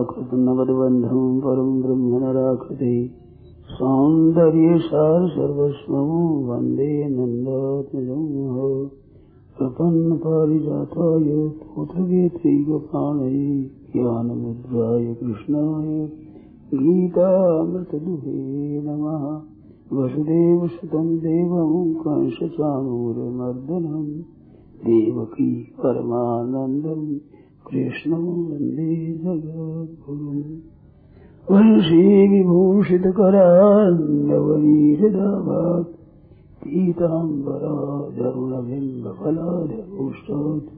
कृतनवद्बन्धं परं ब्रह्म नराकृते सौन्दर्यसार सर्वस्वं वन्दे नन्दात्मजं प्रपन्नपारिजाताय तोत्रवेत्रैकपाणये ज्ञानमुद्राय कृष्णाय गीतामृतदुहे नमः। वसुदेवसुतं देवं कंसचाणूरमर्दनं देवकी परमानन्दं कृष्णं वन्दे जगद्गुरुम्। वंशी विभूषितकरान्नवनीहृदाभात् पीताम्बराधरुणबिम्बफलाधरोष्टात्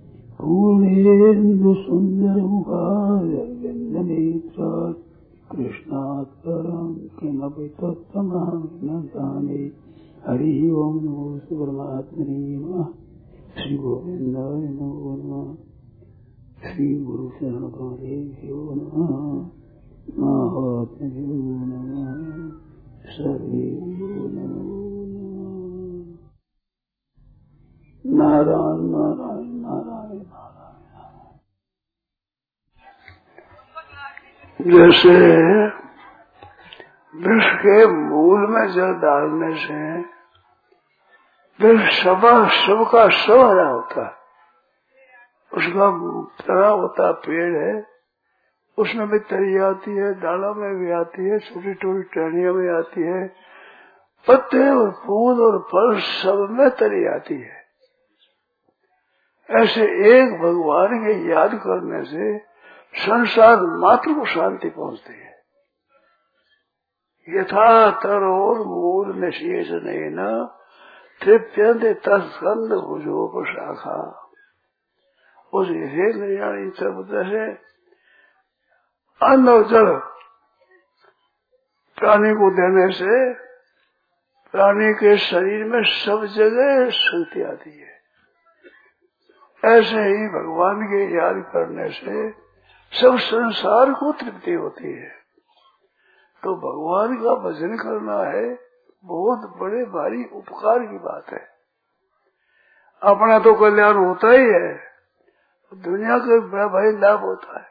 पूर्णेन्दुसुन्दरमुखारविन्दनेत्रात् कृष्णात् परं किमपि तत्त्वमहं न जाने। हरिः ओं नमो परमात्मने नमः। श्री गोविन्दाय नमो नमः। श्री गुरु शरणकमलेभ्यो नमः। महात्म्यो नमः। सर्वेभ्यो नमो नमः। नारायण नारायण नारायण नारायण। जैसे वृक्ष के मूल में जल डालने से वृक्ष सबका सब हरा होता है। उसका तना होता पेड़ है, उसमें भी तरी आती है, डालों में भी आती है, छोटी छोटी टहनियों में आती है, पत्ते और फूल और फल सब में तरी आती है। ऐसे एक भगवान के याद करने से संसार मात्र को शांति पहुंचती है। यथा तरोर मूल निशेष नैना तृप्यन्ते तत्स्कंद भुजोपशाखा। उस हे निर्याणी शब्द से अन्न और जल प्राणी को देने से प्राणी के शरीर में सब जगह शक्ति आती है। ऐसे ही भगवान के याद करने से सब संसार को तृप्ति होती है। तो भगवान का भजन करना है बहुत बड़े भारी उपकार की बात है। अपना तो कल्याण होता ही है, दुनिया का बड़ा भारी लाभ होता है।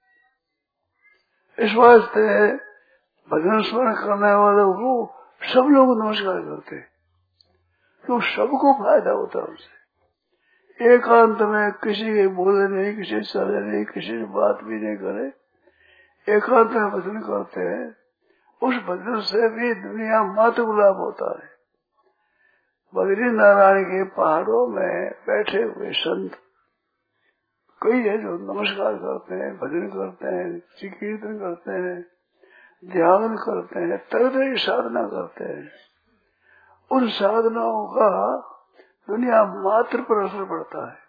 इस वास्ते भजन स्मरण करने वालों को सब लोग नमस्कार करते हैं, तो सबको फायदा होता है उससे। एकांत में किसी के बोले नहीं, किसी से चले नहीं, किसी से बात भी नहीं करे, एकांत में भजन करते हैं। उस भजन से भी दुनिया मात्र को लाभ होता है। बद्री नारायण के पहाड़ों में बैठे हुए संत कई है जो नमस्कार करते हैं, भजन करते हैं, कीर्तन करते हैं, ध्यान करते हैं, तरह तरह की साधना करते हैं। उन साधनाओं का दुनिया मात्र पर असर पड़ता है।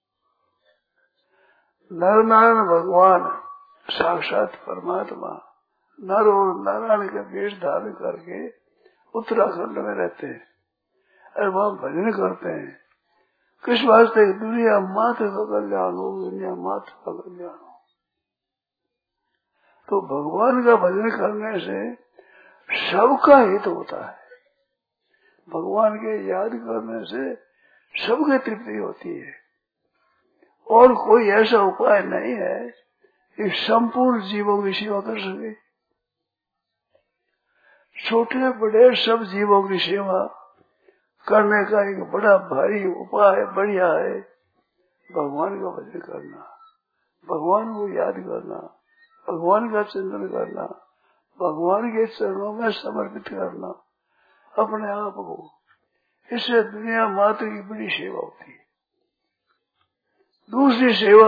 नर नारायण भगवान साक्षात परमात्मा नर और नारायण के वेश धारण करके उत्तराखंड में रहते हैं और वहाँ भजन करते हैं। किस वास्ते? दुनिया मात्र का कल्याण हो, दुनिया मात्र का कल्याण हो। तो भगवान का भजन करने से सबका हित होता है। भगवान के याद करने से सबकी तृप्ति होती है। और कोई ऐसा उपाय नहीं है कि संपूर्ण जीवों की सेवा कर सके। छोटे बड़े सब जीवों की सेवा करने का एक बड़ा भारी उपाय बढ़िया है भगवान का भजन करना, भगवान को याद करना, भगवान का चिंतन करना, भगवान के चरणों में समर्पित करना अपने आप को। इससे दुनिया मात्र की बड़ी सेवा होती है। दूसरी सेवा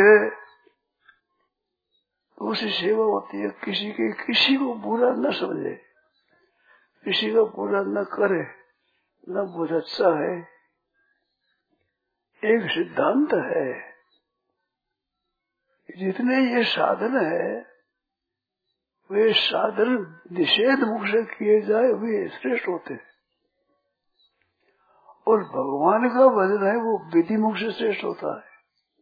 होती है किसी को बुरा न समझे, किसी का बुरा न करे, न बहुत अच्छा है। एक सिद्धांत है, जितने ये साधन है वे साधन निषेध मुख से किए जाए वे श्रेष्ठ होते हैं, और भगवान का भजन है वो विधि मुख से श्रेष्ठ होता है।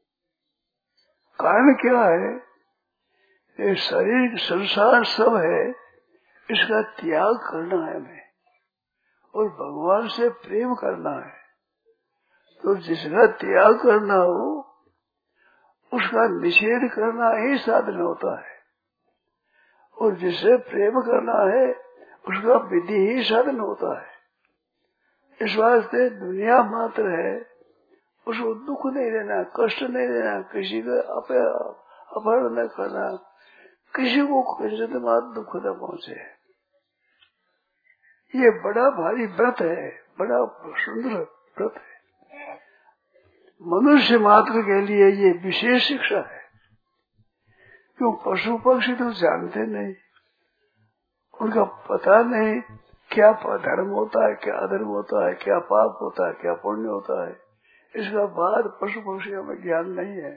कारण क्या है? ये शरीर संसार सब है, इसका त्याग करना है हमें और भगवान से प्रेम करना है। तो जिसका त्याग करना हो उसका निषेध करना ही साधन होता है, और जिसे प्रेम करना है उसका विधि ही साधन होता है। इस वास्ते दुनिया मात्र है, उसको दुख नहीं देना, कष्ट नहीं देना, किसी का अपहरण न करना, किसी को किसी बात दुख न पहुंचे। ये बड़ा भारी व्रत है, बड़ा सुंदर व्रत है। मनुष्य मात्र के लिए ये विशेष शिक्षा है। क्यों पशु पक्षी तो जानते नहीं, उनका पता नहीं क्या धर्म होता है, क्या अधर्म होता है, क्या पाप होता है, क्या पुण्य होता है। इसका बाद पशु पक्षियों में ज्ञान नहीं है,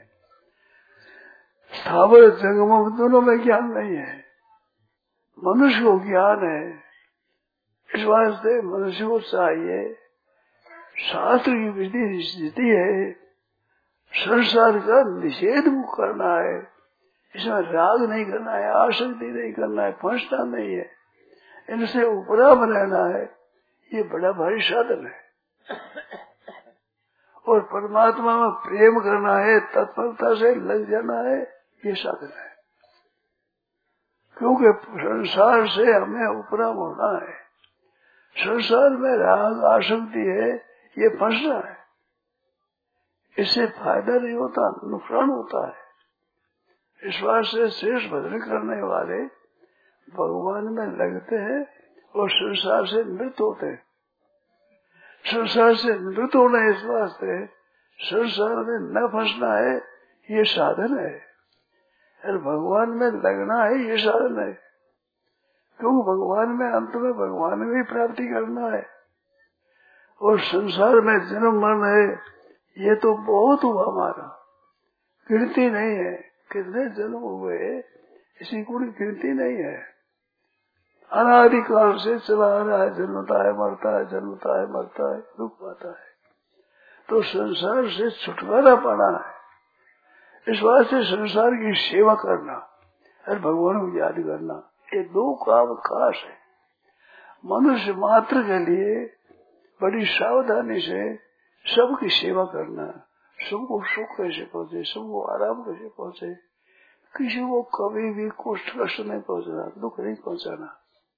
स्थावर जंगम दोनों में ज्ञान नहीं है, मनुष्य को ज्ञान है। इस वास्ते मनुष्य को चाहिए, शास्त्र की विधि स्थिति है, संसार का निषेध करना है, इसमें राग नहीं करना है, आसक्ति नहीं करना है, फंसना नहीं है, इनसे उपराम रहना है। ये बड़ा भारी साधन है। और परमात्मा में प्रेम करना है, तत्परता से लग जाना है, ये साधन है। क्योंकि संसार से हमें उपराम होना है। संसार में राग आसक्ति है, ये फंसना है, इससे फायदा नहीं होता, नुकसान होता है। इस वास्ते शेष भजन करने वाले भगवान में लगते हैं और संसार से निवृत्त होते हैं। संसार से निवृत्त होना है, इस वास्ते संसार में न फंसना है, ये साधन है। और भगवान में लगना है, ये साधन है। क्योंकि भगवान में अंत में भगवान में ही प्राप्ति करना है। और संसार में जन्म मरण है, ये तो बहुत हुआ हमारा, गिनती नहीं है। कितने जन्म हुए इसी कोई गिनती नहीं है। अनादिकाल से चला आ रहा है, जन्मता है मरता है, जन्मता है मरता है, दुख पाता है। तो संसार से छुटकारा पाना है। इस वास्ते संसार की सेवा करना और भगवान को याद करना, ये दो काम खास है। मनुष्य मात्र के लिए बड़ी सावधानी से सबकी सेवा करना, सबको सुख कैसे पहुंचे, सबको आराम कैसे पहुंचे, किसी को कभी भी कुछ कष्ट नहीं पहुंचना, दुख नहीं पहुंचाना।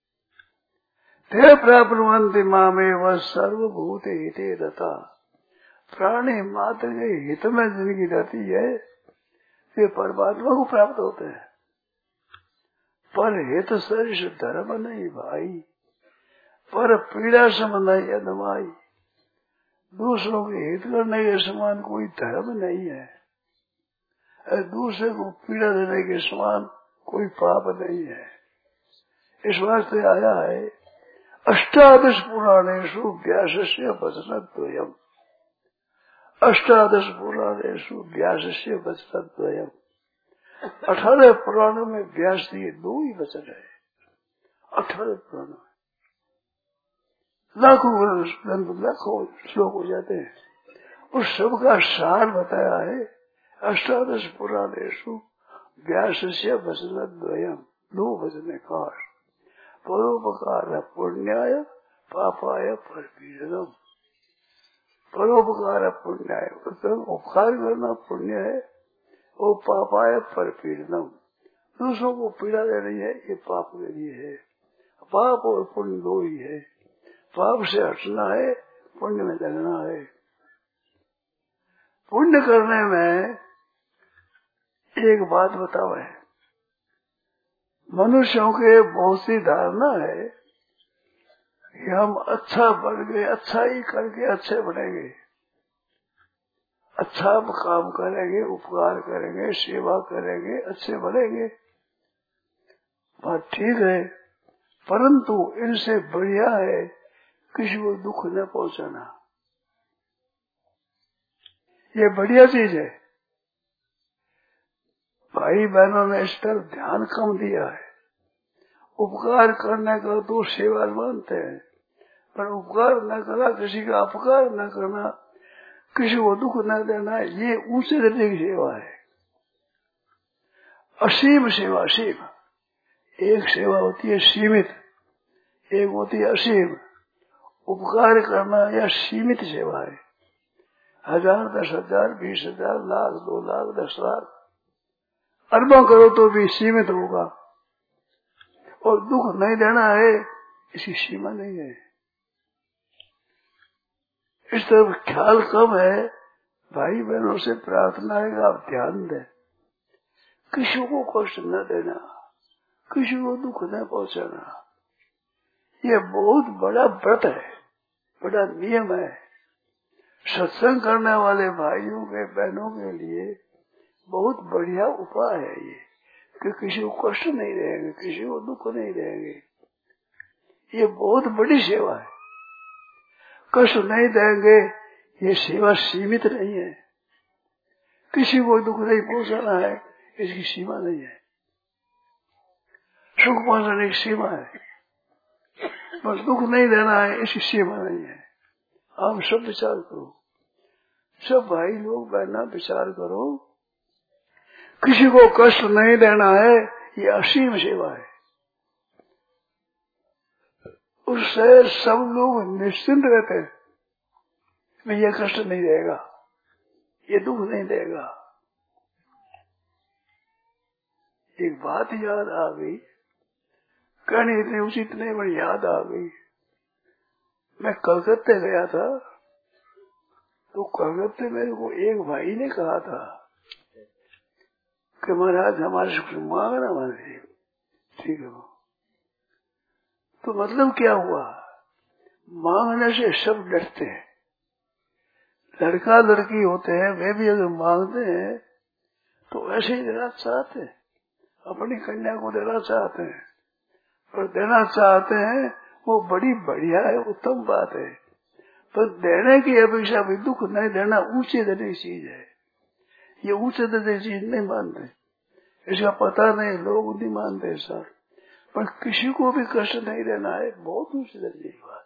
ते प्राप्नुवन्ति मामेव सर्वभूते हिते रता। प्राणी मात्र के हित में जिंदगी रहती है, वे परमात्मा को प्राप्त होते हैं। पर हित सरिष धर्म नहीं भाई, पर पीड़ा सम नहीं अदमाई। दूसरों के हित करने के समान कोई धर्म नहीं है, और दूसरे को पीड़ा देने के समान कोई पाप नहीं है। इस वास्ते आया है, अष्टादश पुराणेषु व्यासस्य वचनद्वयम्। अष्टादश पुराणेषु व्यासस्य वचनद्वयम्। 18 पुराणों में व्यास दिए दो ही वचन है। 18 पुराणों लाखों श्लोक हो जाते हैं, उस सब का सार बताया है। अष्टादश पुराणेषु व्यासस्य वचनद्वयम्, दो वचन है कार। परोपकार पुण्याय पापाय परपीड़नम। परोपकार पुण्याय, उपकार करना पुण्य है, और पापाय परपीड़नम, दूसरों को पीड़ा दे रही है, ये पाप के लिए है। पाप और पुण्य दो ही है, पाप से हटना है, पुण्य में लगना है। पुण्य करने में एक बात बताओ है, मनुष्यों के बहुत सी धारणा है कि हम अच्छा बन गए, अच्छा ही करके अच्छे बनेंगे, अच्छा काम करेंगे, उपकार करेंगे, सेवा करेंगे, अच्छे बनेंगे। बात ठीक है, परंतु इनसे बढ़िया है किसी को दुख न पहुंचाना। ये बढ़िया चीज है। भाई बहनों ने इस तरफ ध्यान कम दिया है। उपकार करने का तो सेवा मानते हैं, पर उपकार न करना, किसी का अपकार न करना, किसी को दुख न देना, ये ऊंचे दर्जे की सेवा है। असीम सेवा, असीम। एक सेवा होती है सीमित, एक होती है असीम। उपकार करना या सीमित सेवा है, 1000, 10,000, 20,000, लाख, 2 लाख, 10 लाख, अरबों करो तो भी सीमित होगा। और दुख नहीं देना है इसकी सीमा नहीं है। इस तरफ ख्याल कम है। भाई बहनों से प्रार्थना है कि आप ध्यान दें, किसी को कष्ट न देना, किसी को दुख न पहुंचाना। ये बहुत बड़ा व्रत है, बड़ा नियम है। सत्संग करने वाले भाइयों के बहनों के लिए बहुत बढ़िया उपाय है ये, कि किसी को कष्ट नहीं देंगे, किसी को दुख नहीं देंगे। ये बहुत बड़ी सेवा है। कष्ट नहीं देंगे, ये सेवा सीमित नहीं है। किसी को दुख नहीं पहुंचाना है, इसकी सीमा नहीं है। सुख पहुंचाने की सीमा है, पर दुख नहीं देना है, इसकी सीमा नहीं है। आप सब विचार करो, सब भाई लोग बहना विचार करो, किसी को कष्ट नहीं देना है, ये असीम सेवा है। उससे सब लोग निश्चिंत रहते हैं, मैं ये कष्ट नहीं देगा, ये दुख नहीं देगा। एक बात याद आ गई, कहनी इतनी उचित नहीं, पर याद आ गई। मैं कलकत्ते गया था, तो कलकत्ते मेरे को एक भाई ने कहा था कि महाराज हमारे से कुछ मांगना मांगे। ठीक है, तो मतलब क्या हुआ, मांगने से सब डरते हैं। लड़का लड़की होते हैं, वे भी अगर मांगते हैं तो ऐसे ही देना चाहते हैं, अपनी कन्या को देना चाहते हैं, और देना चाहते हैं वो बड़ी बढ़िया है, उत्तम बात है। पर देने की अपेक्षा भी दुख नहीं देना ऊंचे देने की चीज है। ये ऊंचे देने की चीज नहीं मानते, इसका पता नहीं, लोग नहीं मानते सर। पर किसी को भी कष्ट नहीं देना है, बहुत ऊंचे दर्जे की बात।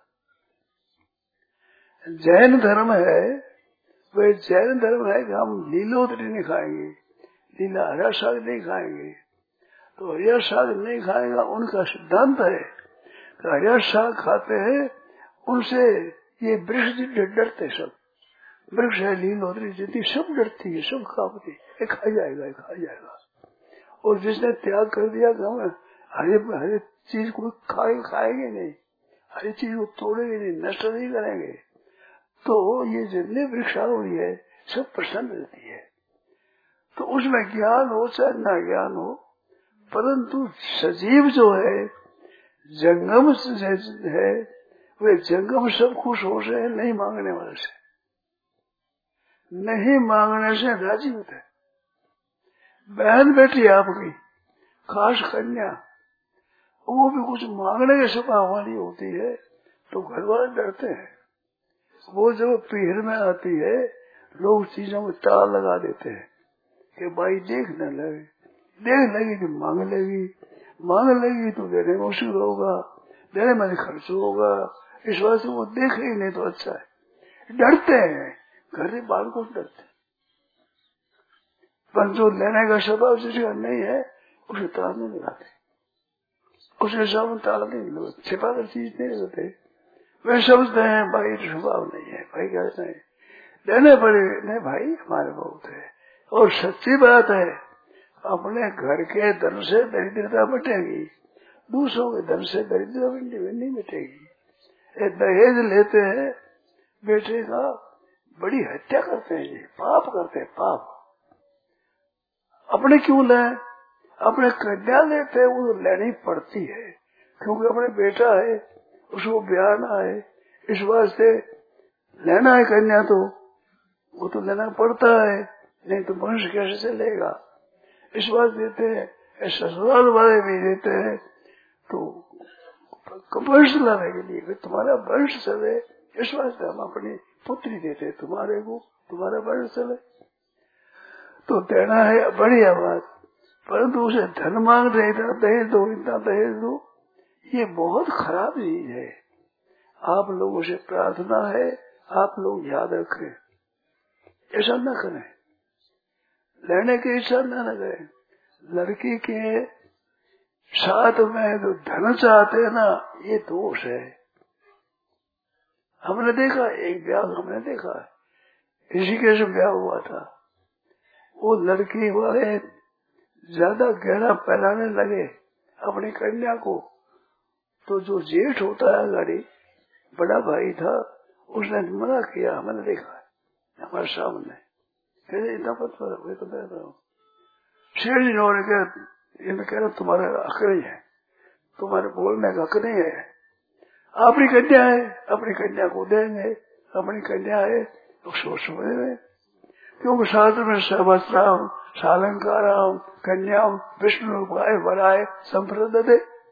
जैन धर्म है, वह जैन धर्म है कि हम लीलोतरी नहीं खाएंगे, लीला हरा साग नहीं खाएंगे। तो हरिया साग नहीं खाएगा, उनका सिद्धांत है कि हरिया साग खाते हैं, उनसे ये वृक्ष डरते, सब वृक्ष है, लीलोतरी जितनी सब डरती है, सब कांपती, ये खा जाएगा, ये खा जाएगा। और जिसने त्याग कर दिया कि हम हरे चीज को खाएंगे नहीं, हरी चीज को तोड़ेंगे नहीं, नष्ट नहीं करेंगे, तो ये जितने वृक्षावली है सब प्रसन्न रहती है। तो उसमें ज्ञान हो चाहे न ज्ञान हो, परंतु सजीव जो है, जंगम है, वे जंगम सब खुश हो रहे हैं नहीं मांगने वाले से, नहीं मांगने से राजी होते हैं। बहन बेटी आपकी, खास कन्या, वो भी कुछ मांगने के स्वभाव वाली होती है, तो घर वाले डरते हैं। वो जब पीहर में आती है, लोग चीजों में ताला लगा देते हैं कि भाई देख न लगे, देख लगी कि मांग लेगी तो देने में मुश्किल होगा, देने में खर्च होगा, इस वजह से वो देख ही नहीं तो अच्छा है। डरते हैं, घर से बाल को डरते। पर जो लेने का स्वभाव जिसका नहीं है, उसे ताला नहीं लगाते, उसे सब ताला नहीं लगाते, छिपा कर चीज नहीं लगाते। वे समझते हैं भाई स्वभाव नहीं है, भाई कहते हैं देने पड़े, नहीं भाई हमारे बहुत है। और सच्ची बात है, अपने घर के धन से दरिद्रता मिटेगी, दूसरों के धन से दरिद्रता नहीं मिटेगी। दहेज लेते हैं बेटे का, बड़ी हत्या करते हैं, ये पाप करते हैं, पाप। अपने क्यों लें, अपने कन्या लेते हैं, वो लेनी पड़ती है, क्योंकि अपने बेटा है, उसको ब्याहना है, इस वास्ते लेना है कन्या, तो वो तो लेना पड़ता है, नहीं तो वंश कैसे चलेगा। इस बात देते हैं, ससुराल वाले भी देते हैं, तो वंश लाने के लिए, तुम्हारा वंश चले, इस वास्ते हम अपनी पुत्री देते हैं तुम्हारे को, तुम्हारा वंश चले, तो देना है बढ़िया बात। परंतु उसे धन मांग रहे था, दहेज दो, इतना दहेज दो, ये बहुत खराब चीज है। आप लोगों से प्रार्थना है, आप लोग याद रखें, ऐसा न करें, लेने की इच्छा न करें। लड़की के साथ में जो धन चाहते हैं ना, ये दोष है। हमने देखा, एक ब्याह हमने देखा, ऋषिकेश में ब्याह हुआ था। वो लड़की वाले ज्यादा गहरा पहनाने लगे अपनी कन्या को, तो जो जेठ होता है गाड़ी, बड़ा भाई था, उसने मना किया। मैंने देखा है हमारे सामने, कहते इतना पत्थर है तो मैं रहा हूँ। शेर जी ने कह रहा तुम्हारा हक नहीं है, तुम्हारे बोलने का हक नहीं है। अपनी कन्या है, अपनी कन्या को देंगे, अपनी कन्या है तो सोच समझ, क्योंकि शास्त्र में सहवस्त्राम सालंकाराम कन्याम विष्णु रूपाय वराय संप्रदते,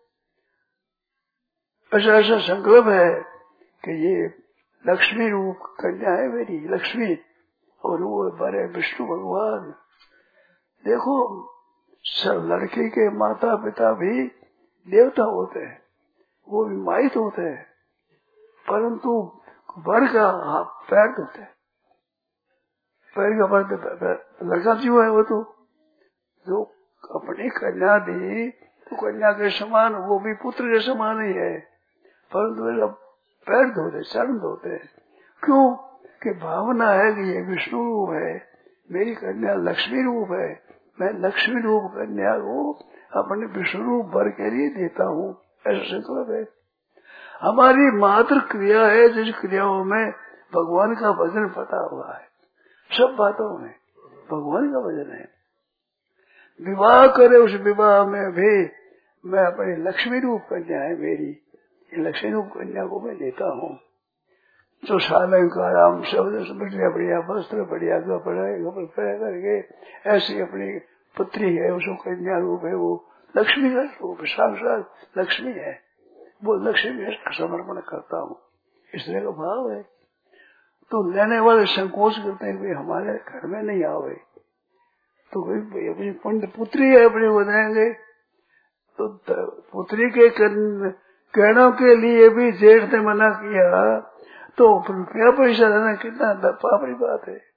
ऐसा ऐसा संकल्प है कि ये लक्ष्मी रूप कन्या है मेरी लक्ष्मी, और वो बड़े विष्णु भगवान। देखो सब लड़के के माता पिता भी देवता होते हैं, वो भी माहित होते हैं, परंतु वर का पैर धोते हैं, पैर का पैर लड़का जीव है वो, तो जो अपनी कन्या दी तो कन्या के समान, वो भी पुत्र के समान ही है, परंतु पैर धोते चरण धोते। क्यों कि भावना है कि ये विष्णु रूप है, मेरी कन्या लक्ष्मी रूप है, मैं लक्ष्मी रूप कन्या को अपने विष्णु रूप वर के लिए देता हूँ, ऐसा संकल्प है। हमारी मात्र क्रिया है जिस क्रियाओं में भगवान का वजन पता हुआ है, सब बातों में भगवान का वजन है। विवाह करे उस विवाह में भी मैं अपनी लक्ष्मी रूप कन्या है मेरी, लक्ष्मी रूप कन्या को मैं देता हूँ। जो सालंकाराम शब्द बढ़िया बढ़िया वस्त्र बढ़िया कपड़े करके ऐसी अपनी पुत्री है, उसको कन्या रूप है, वो लक्ष्मी का रूप साक्षात लक्ष्मी है, वो लक्ष्मी का समर्पण करता हूँ, इस तरह का भाव है। तो लेने वाले संकोच करते हैं कि हमारे घर में नहीं आवे, तो भाई अपनी पुत्री है अपनी को देंगे, तो पुत्री के कहनों के लिए भी जेठ ने मना किया, तो क्या पैसा देना, कितना पापड़ी बात है,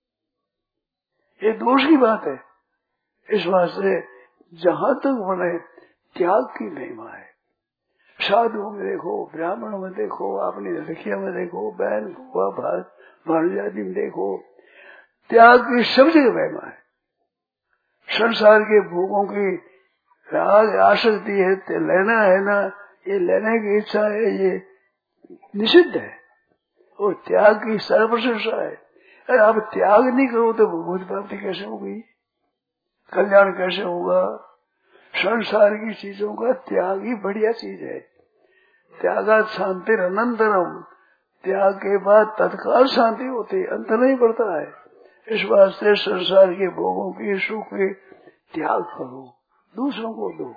ये दोष की बात है। इस वास्ते जहां तक बने त्याग की महिमा है, साधुओं में देखो, ब्राह्मणों में देखो, अपनी लड़कियों में देखो, बहन को भानुजाति में देखो, त्याग की सब जगह महिमा है। संसार के भोगों की आसक्ति है, लेना है ना, ये लेने की इच्छा है, ये निषिद्ध है, और त्याग की सर्वप्रशंसा है। अरे आप त्याग नहीं करो तो भगवत प्राप्ति कैसे होगी, कल्याण कैसे होगा। संसार की चीजों का त्याग ही बढ़िया चीज है। त्यागात शांति अनंतरम, त्याग के बाद तत्काल शांति होती, अंत नहीं पड़ता है। इस वास्ते संसार के भोगों की सुख के त्याग करो, दूसरों को दो।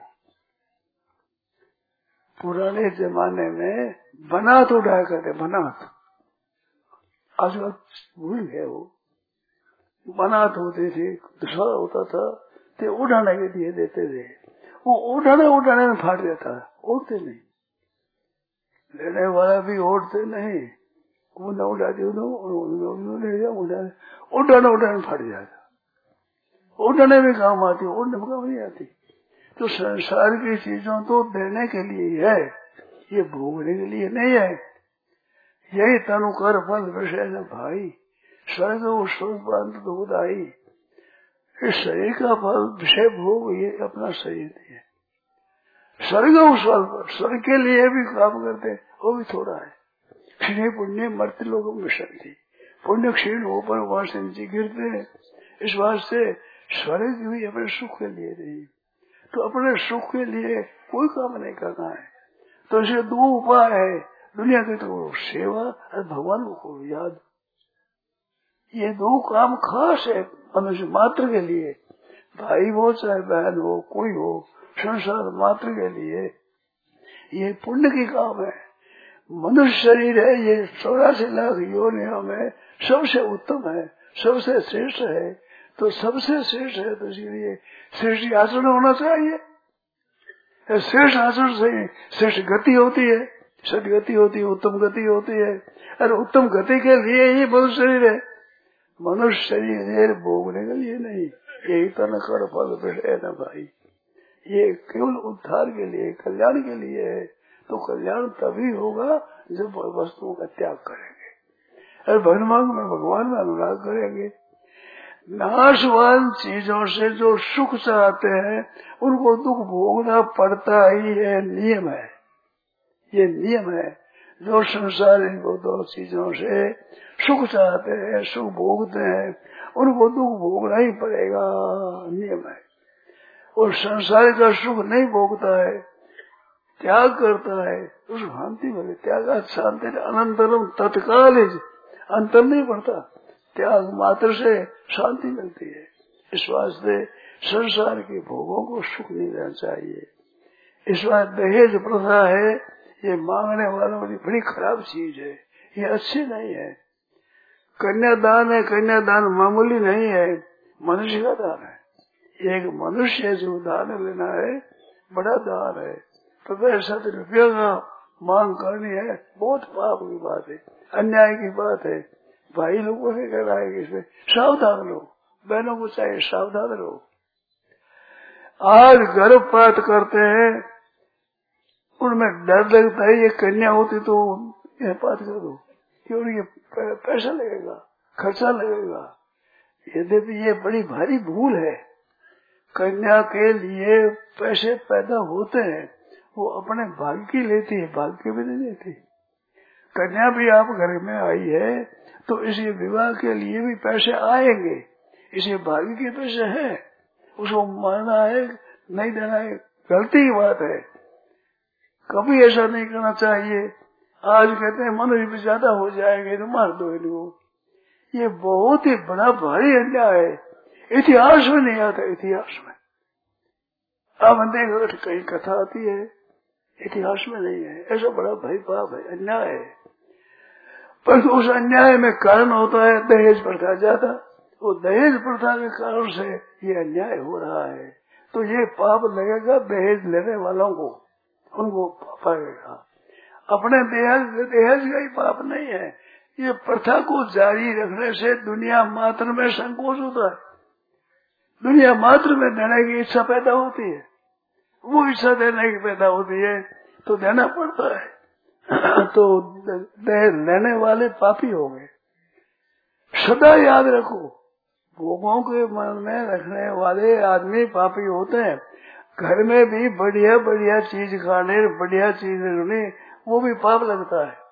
पुराने जमाने में बनात उठाया करते, बनात, आजकल भूल गए वो, बनात होते थे, दूसरा होता था, तो उठाने के लिए देते थे, वो उठाने में फाट जाता है, उठते नहीं, लेने वाला भी उठते नहीं, वो न उठाती उठाने फाट जाता, उठाने में काम आती, उठने में काम नहीं आती। तो संसार की चीजों तो देने के लिए है, ये भोगने के लिए नहीं है। यही तनु कर फल विषय न भाई, स्वर्ग स्वरूपांत दुखदाई। इस शरीर का फल विषय भोग, ये अपना शरीर है। स्वर्ग के लिए भी काम करते, वो भी थोड़ा है। क्षीण पुण्य मर्त्य लोगों में शक्ति, पुण्य क्षीण हो पर वहां से नीचे गिरते हैं। इस वास्ते स्वर्ग भी अपने सुख के लिए नहीं, तो अपने सुख के लिए कोई काम नहीं करना है। तो इसे दो उपाय है, दुनिया के तो सेवा और भगवान को याद, ये दो काम खास है मनुष्य मात्र के लिए, भाई हो चाहे बहन हो, कोई हो, संसार मात्र के लिए ये पुण्य की काम है। मनुष्य शरीर है, ये 84 लाख योनियों में सबसे उत्तम है, सबसे श्रेष्ठ है। तो सबसे श्रेष्ठ है तो इसलिए श्रेष्ठ आचरण होना चाहिए। श्रेष्ठ आचरण से श्रेष्ठ गति होती है, सदगति होती है, उत्तम गति होती है। और उत्तम गति के लिए ही मनुष्य शरीर है, मनुष्य शरीर भोगने के लिए नहीं। यही तन कर फल है न भाई, ये केवल उद्धार के लिए, कल्याण के लिए है। तो कल्याण तभी होगा जब वस्तुओं का त्याग करेंगे। अरे भगवान में भगवान में अनुराग करेंगे। नाशवान चीजों से जो सुख चाहते हैं उनको दुख भोगना पड़ता ही है, नियम है, ये नियम है। जो संसारिक दो चीजों से सुख चाहते हैं, सुख भोगते हैं, उनको दुख भोगना ही पड़ेगा, नियम है। और संसार का सुख नहीं भोगता है, त्याग करता है, उस शांति मिले। त्याग शांति अनंतरम तत्काल अंतर नहीं पड़ता, त्याग मात्र से शांति मिलती है। इस वास्ते संसार के भोगों को सुख नहीं देना चाहिए। इस बात दहेज प्रथा है, ये मांगने वालों की बड़ी खराब चीज है, ये अच्छी नहीं है। कन्यादान है, कन्यादान मामूली नहीं है, मनुष्य का दान है। एक मनुष्य जो दान लेना है बड़ा दान है। तो 7 रुपया का मांग करनी है, बहुत पाप की बात है, अन्याय की बात है। भाई लोगों से कह रहा है कि इसमें सावधान लो, बहनों को चाहिए सावधान लो। आज गर्भपात करते हैं, उनमें डर लगता है, ये कन्या होती तो ये पात कर दो, क्यों ये पैसा लगेगा, खर्चा लगेगा। यद्यपि ये बड़ी भारी भूल है। कन्या के लिए पैसे पैदा होते हैं, वो अपने भाग्य की लेती है, भाग्य भी नहीं लेती। कन्या भी आप घर में आई है तो इसी विवाह के लिए भी पैसे आएंगे, इसे भाग्य के पैसे है, उसको मानना है, नहीं देना है, गलती की बात है। कभी ऐसा नहीं करना चाहिए। आज कहते हैं मनुष्य भी ज्यादा हो जाएंगे तो मार दो इनको, ये बहुत ही बड़ा भारी अन्याय है। इतिहास में नहीं आता, इतिहास में आप देखो कहीं कथा आती है, इतिहास में नहीं है। ऐसा बड़ा भाई पाप है, अन्याय है। पर उस अन्याय में कारण होता है दहेज प्रथा ज्यादा, वो दहेज प्रथा के कारण से ये अन्याय हो रहा है। तो ये पाप लगेगा दहेज लेने वालों को, उनको पाप आएगा। अपने दहेज का ही पाप नहीं है, ये प्रथा को जारी रखने से दुनिया मात्र में संकोच होता है, दुनिया मात्र में देने की इच्छा पैदा होती है। वो इच्छा देने की पैदा होती है तो देना पड़ता है। तो दहेज लेने वाले पापी हो गए। सदा याद रखो, भोगों के मन में रखने वाले आदमी पापी होते हैं। घर में भी बढ़िया बढ़िया चीज खाने, बढ़िया चीज लेने, वो भी पाप लगता है।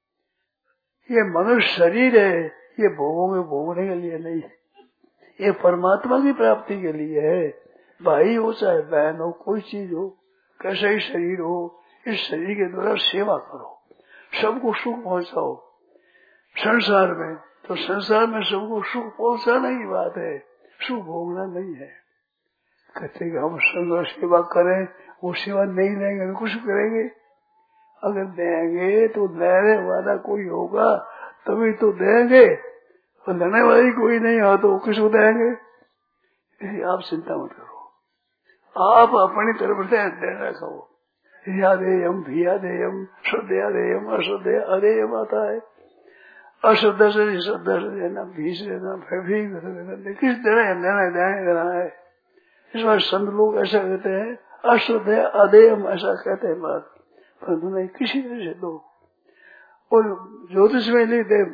ये मनुष्य शरीर है, ये भोगों में भोगने के लिए नहीं है, ये परमात्मा की प्राप्ति के लिए है। भाई हो चाहे बहन हो, कोई चीज हो, कैसा ही शरीर हो, इस शरीर के द्वारा सेवा करो, सबको सुख पहुंचाओ। संसार में तो संसार में सबको सुख पहुंचाना ही बात है, सुख भोगना नहीं है। कहते कि हम संसार सेवा करें, वो सेवा नहीं लेंगे तो कुछ करेंगे। अगर देंगे तो लेने वाला कोई होगा तभी तो देंगे, और लेने वाली कोई नहीं हो तो किसको देंगे। आप चिंता मत करो, आप अपनी तरफ से देना कहो। यादेयम भियादेयम श्रद्धेयम अश्रद्धेय अदेयम आता है। अश्रद्धा से श्रद्धा से देना, भी से देना, फिर किस देना है। इस बार संत लोग ऐसा कहते हैं, अश्रद्धेय अदेयम ऐसा कहते हैं बात, परंतु नहीं किसी तरह से दो। और ज्योतिष में नहीं थे,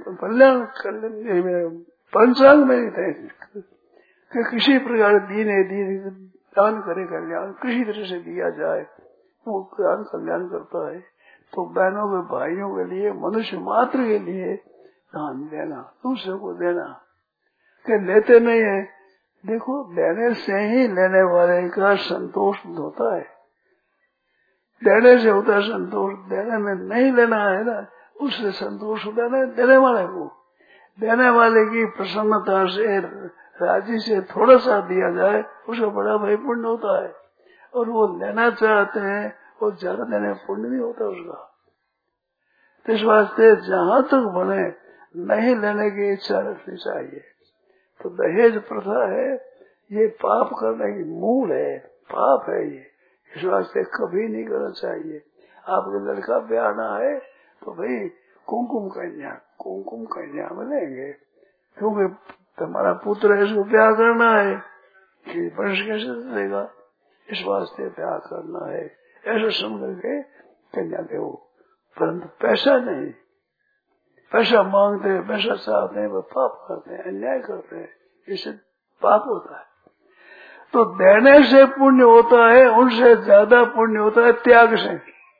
पंचांग में नहीं थे कि किसी प्रकार दीन दान करे कल्याण, किसी तरह से दिया जाए, वो ज्ञान कल्याण करता है। तो बहनों के भाइयों के लिए, मनुष्य मात्र के लिए दान देना, दूसरे को देना, कि लेते नहीं है। देखो देने से ही लेने वाले का संतोष होता है, देने से होता है संतोष, देने में नहीं लेना है ना, उससे संतोष होता है देने वाले को। देने वाले की प्रसन्नता से, राजी से थोड़ा सा दिया जाए, उसका बड़ा भाई पुण्य होता है। और वो लेना चाहते हैं, वो ज्यादा देने पुण्य नहीं होता उसका। तो इस वास्ते जहां तक बने नहीं लेने की इच्छा रखनी चाहिए। तो दहेज प्रथा है, ये पाप करने की मूल है, पाप है ये। इस वास्ते कभी नहीं करना चाहिए। आपके लड़का ब्याहना है तो भाई कुमकुम कन्या मिलेंगे, क्योंकि तुम्हारा पुत्र है, इसको ब्याह करना है, वंश कैसे चलेगा। इस वास्ते ब्याह करना है, ऐसा समझ के कन्या देवो, परंतु पैसा नहीं। पैसा मांगते हैं, पैसा चाहते हैं, वो पाप करते हैं, अन्याय करते हैं, इससे पाप होता है। तो देने से पुण्य होता है, उनसे ज्यादा पुण्य होता है त्याग से।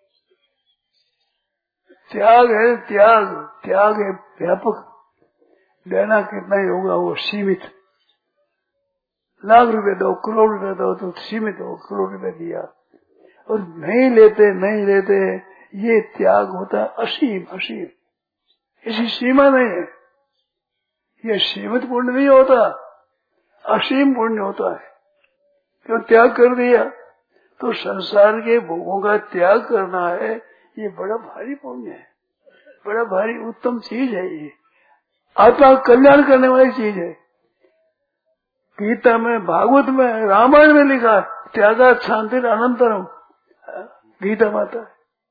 त्याग है त्याग, त्याग है व्यापक। देना कितना ही होगा वो सीमित। लाख रुपए दो, करोड़ रुपए दो तो सीमित हो, करोड़ रुपए दिया। और नहीं लेते ये त्याग होता है असीम असीम। इसी सीमा नहीं है, ये सीमित पुण्य नहीं होता, असीम पुण्य होता है। क्यों त्याग कर दिया? तो संसार के भोगों का त्याग करना है, ये बड़ा भारी पुण्य है, बड़ा भारी उत्तम चीज है। ये आत्मा कल्याण करने वाली चीज है। गीता में, भागवत में, रामायण में लिखा त्यागा शांति अनंतरम। गीता माता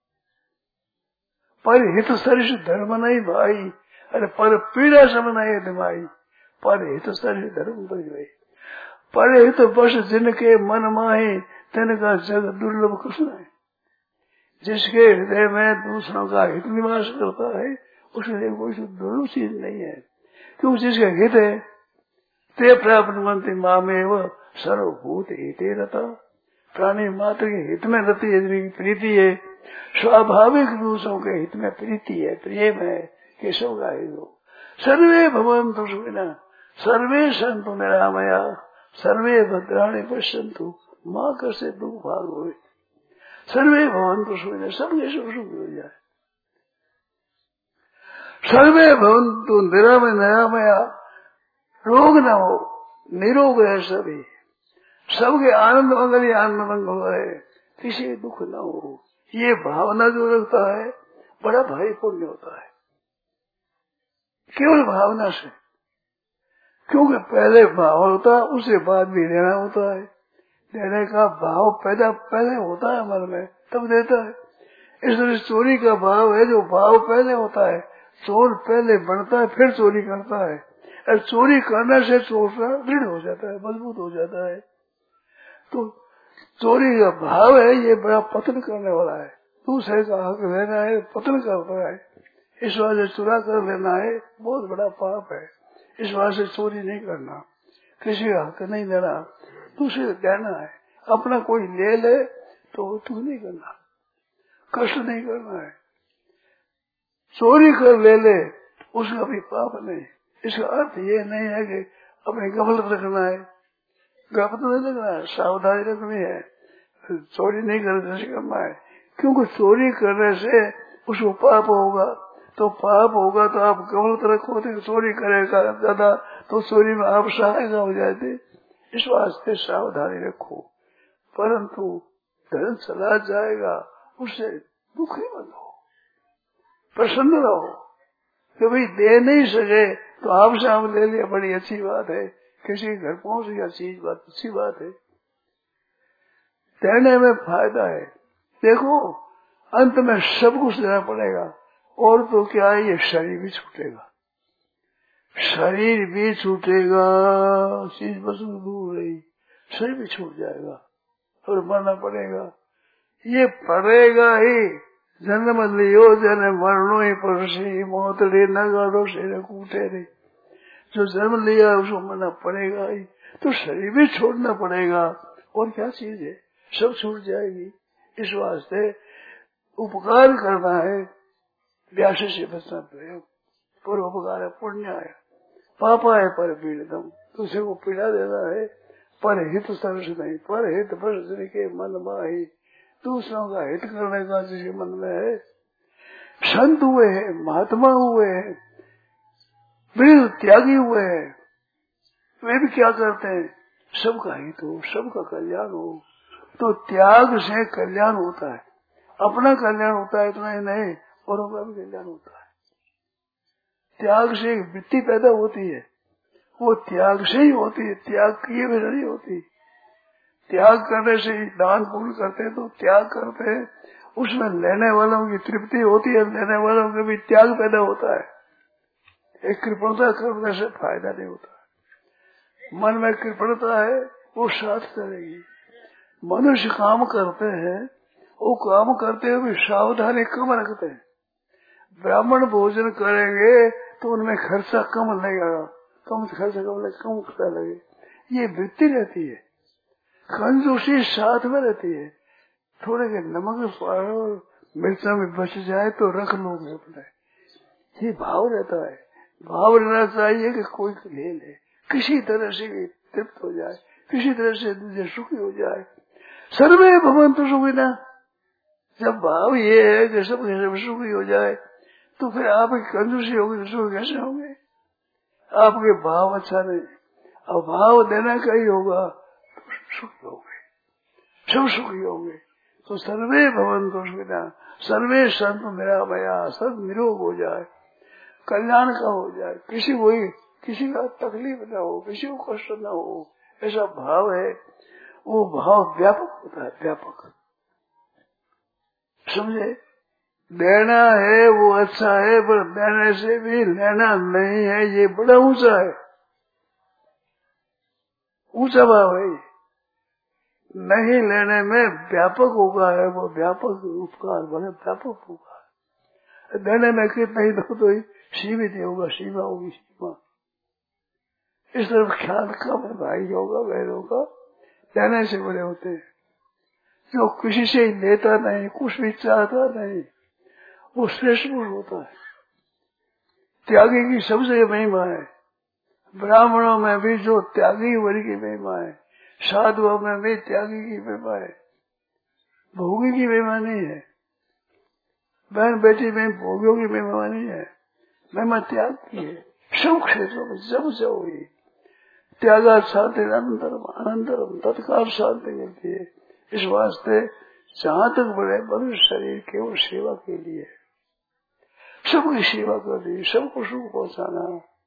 पर हित सरिष धर्म नहीं भाई, अरे पर पीड़ा सम नहीं दिमाई, पर हित सरिष धर्म भाई। पर हित बस जिनके मन माही, तिनका जग दुर्लभ कृष्ण है। जिसके हृदय में दूसरों का हित निवास करता है, उसके कोई दुर्लभ चीज नहीं है। क्योंकि जिसके हित है ते प्राप्त मनते मामेव सर्वभूत हिते रता। प्राणी मात्र के हित में रति है, प्रीति है, स्वाभाविक दूसरों के हित में प्रीति है, प्रेम है, केशव का हित हो। सर्वे भवन्तु सुखिनः, सर्वे सन्तु निरामया, सर्वे भद्राणि पश्यन्तु मां कस्य दुख भाग होए। सर्वे भवन्तु सुखिनः, सबके सुख हो जाए। सर्वे भवन्तु निरामया, रोग न हो, निरोग है सभी, सबके आनंद मंगल ही आनंद मंगल है, किसी दुख न हो। ये भावना जो रखता है बड़ा भारी पुण्य होता है, केवल भावना से। क्योंकि पहले भाव होता है, उसके बाद भी देना होता है। देने का भाव पैदा पहले होता है मन में, तब देता है। इसलिए चोरी का भाव है, जो भाव पहले होता है, चोर पहले बनता है फिर चोरी करता है। और चोरी करने से चोर दृढ़ हो जाता है, मजबूत हो जाता है। तो चोरी का भाव है, ये बड़ा पतन करने वाला है। दूसरे का हक लेना है, पतन करता है। इस वजह से चुरा कर लेना है, बहुत बड़ा पाप है। इस वजह से चोरी नहीं करना, किसी का हक नहीं लेना, दूसरे को देना है। अपना कोई ले तो दुख नहीं करना, कष्ट नहीं करना है। चोरी कर ले उसका भी पाप नहीं। इसका अर्थ ये नहीं है कि अपने गफलत रखना है, गफलत नहीं रखना है, सावधानी रखनी है, चोरी नहीं करना है। क्योंकि चोरी करने से उसको पाप होगा, तो पाप होगा तो आप गफलत रखो तो चोरी करेगा ज्यादा, तो चोरी में आप सहायक हो जाते। इस वास्ते सावधानी रखो। परंतु धन चला जाएगा, उससे दुखी मत हो, प्रसन्न रहो कि भाई दे नहीं सके तो आपसे हम ले लिया, बड़ी अच्छी बात है। किसी के घर पहुंच गया चीज, बात अच्छी बात है। देने में फायदा है। देखो अंत में सब कुछ देना पड़ेगा, और तो क्या है, ये शरीर भी छूटेगा, शरीर भी छूटेगा, चीज बस दूर रही, शरीर भी छूट जाएगा और मरना पड़ेगा। ये पड़ेगा ही। जन्म लियो जन मरणो ही परसी, मौत रे न गाड़ो से कूटे रे। जो जन्म लिया उसको मरना पड़ेगा ही, तो शरीर भी छोड़ना पड़ेगा। और क्या चीज है, सब छूट जाएगी। इस वास्ते उपकार करना है, व्यास से बचना पड़ेगा। पर उपकार है, पुण्य है, पापा है पर पीड़ितम, दूसरे को पीड़ा देना है। पर हित सरस नहीं, पर हित बस के मन माही, दूसरों का हित करने का जिसके मन में है। संत हुए हैं, महात्मा हुए हैं, वृद्ध त्यागी हुए हैं, वे भी क्या करते हैं, सबका हित हो, सबका कल्याण हो। तो त्याग से कल्याण होता है, अपना कल्याण होता है इतना ही नहीं, औरों का भी कल्याण होता है। त्याग से वृत्ति पैदा होती है, वो त्याग से ही होती है, त्याग किए भी नहीं होती। त्याग करने से ही दान पुण्य करते हैं, तो त्याग करते हैं, उसमें लेने वालों की तृप्ति होती है, लेने वालों के भी त्याग पैदा होता है। एक कृपणता करने से फायदा नहीं होता। मन में कृपणता है, वो साथ करेगी। मनुष्य काम करते हैं, वो काम करते हुए सावधानी कम रखते हैं, ब्राह्मण भोजन करेंगे तो उनमें खर्चा कम लगेगा, कम खर्चा कम पता लगे, ये वृत्ति रहती है। कंजूसी साथ में रहती है, थोड़े के नमक और मिर्चा में बच जाए तो रख लोगे अपने, ये भाव रहता है। भाव रहना चाहिए कि कोई ले ले, किसी तरह से तृप्त हो जाए, किसी तरह से दूसरे सुखी हो जाए। सर्वे भवन्तु सुखिनः, जब भाव ये है कि सब सुखी हो जाए तो फिर आपकी कंजूसी होगी तो सुखी कैसे होंगे? आपके भाव अच्छा नहीं, अब भाव देना का ही होगा तो सुखी होंगे, सब सुखी होंगे। तो सर्वे भवन्तु सुखिनः, सर्वे संतु निरामया, सब निरोग हो जाए, कल्याण का हो जाए, किसी का तकलीफ न हो, किसी को कष्ट न हो, ऐसा भाव है। वो भाव व्यापक होता है, व्यापक, समझे? देना है वो अच्छा है, पर देने से भी लेना नहीं है, ये बड़ा ऊंचा है, ऊंचा भाव है। नहीं लेने में व्यापक होगा है, वो व्यापक उपकार बने, व्यापक होगा। देने में कितना ही दो तो ही सीमित होगा, सीमा होगी, सीमा। इस तरफ ख्याल कम है भाई होगा, बहनों का, देने से बड़े होते हैं। जो किसी से लेता नहीं, कुछ भी चाहता नहीं, वो श्रेष्ठ पुरुष होता है। त्यागी की सबसे महिमा है। ब्राह्मणों में भी जो त्यागी वर्ग की महिमा है, साधुओं में भी त्यागी की महिमा है, भोगी की महिमा नहीं है। बहन बेटी में भोगियों की महिमा नहीं है, महिमा त्याग की है। सब क्षेत्रों में जब से हुई त्यागा शांति अनंतरम, अनंतरम तत्काल शांति मिलती है। इस वास्ते जहाँ तक बढ़े मनुष्य शरीर केवल सेवा के लिए, सबकी सेवा करनी, सबको सुख पहुँचाना।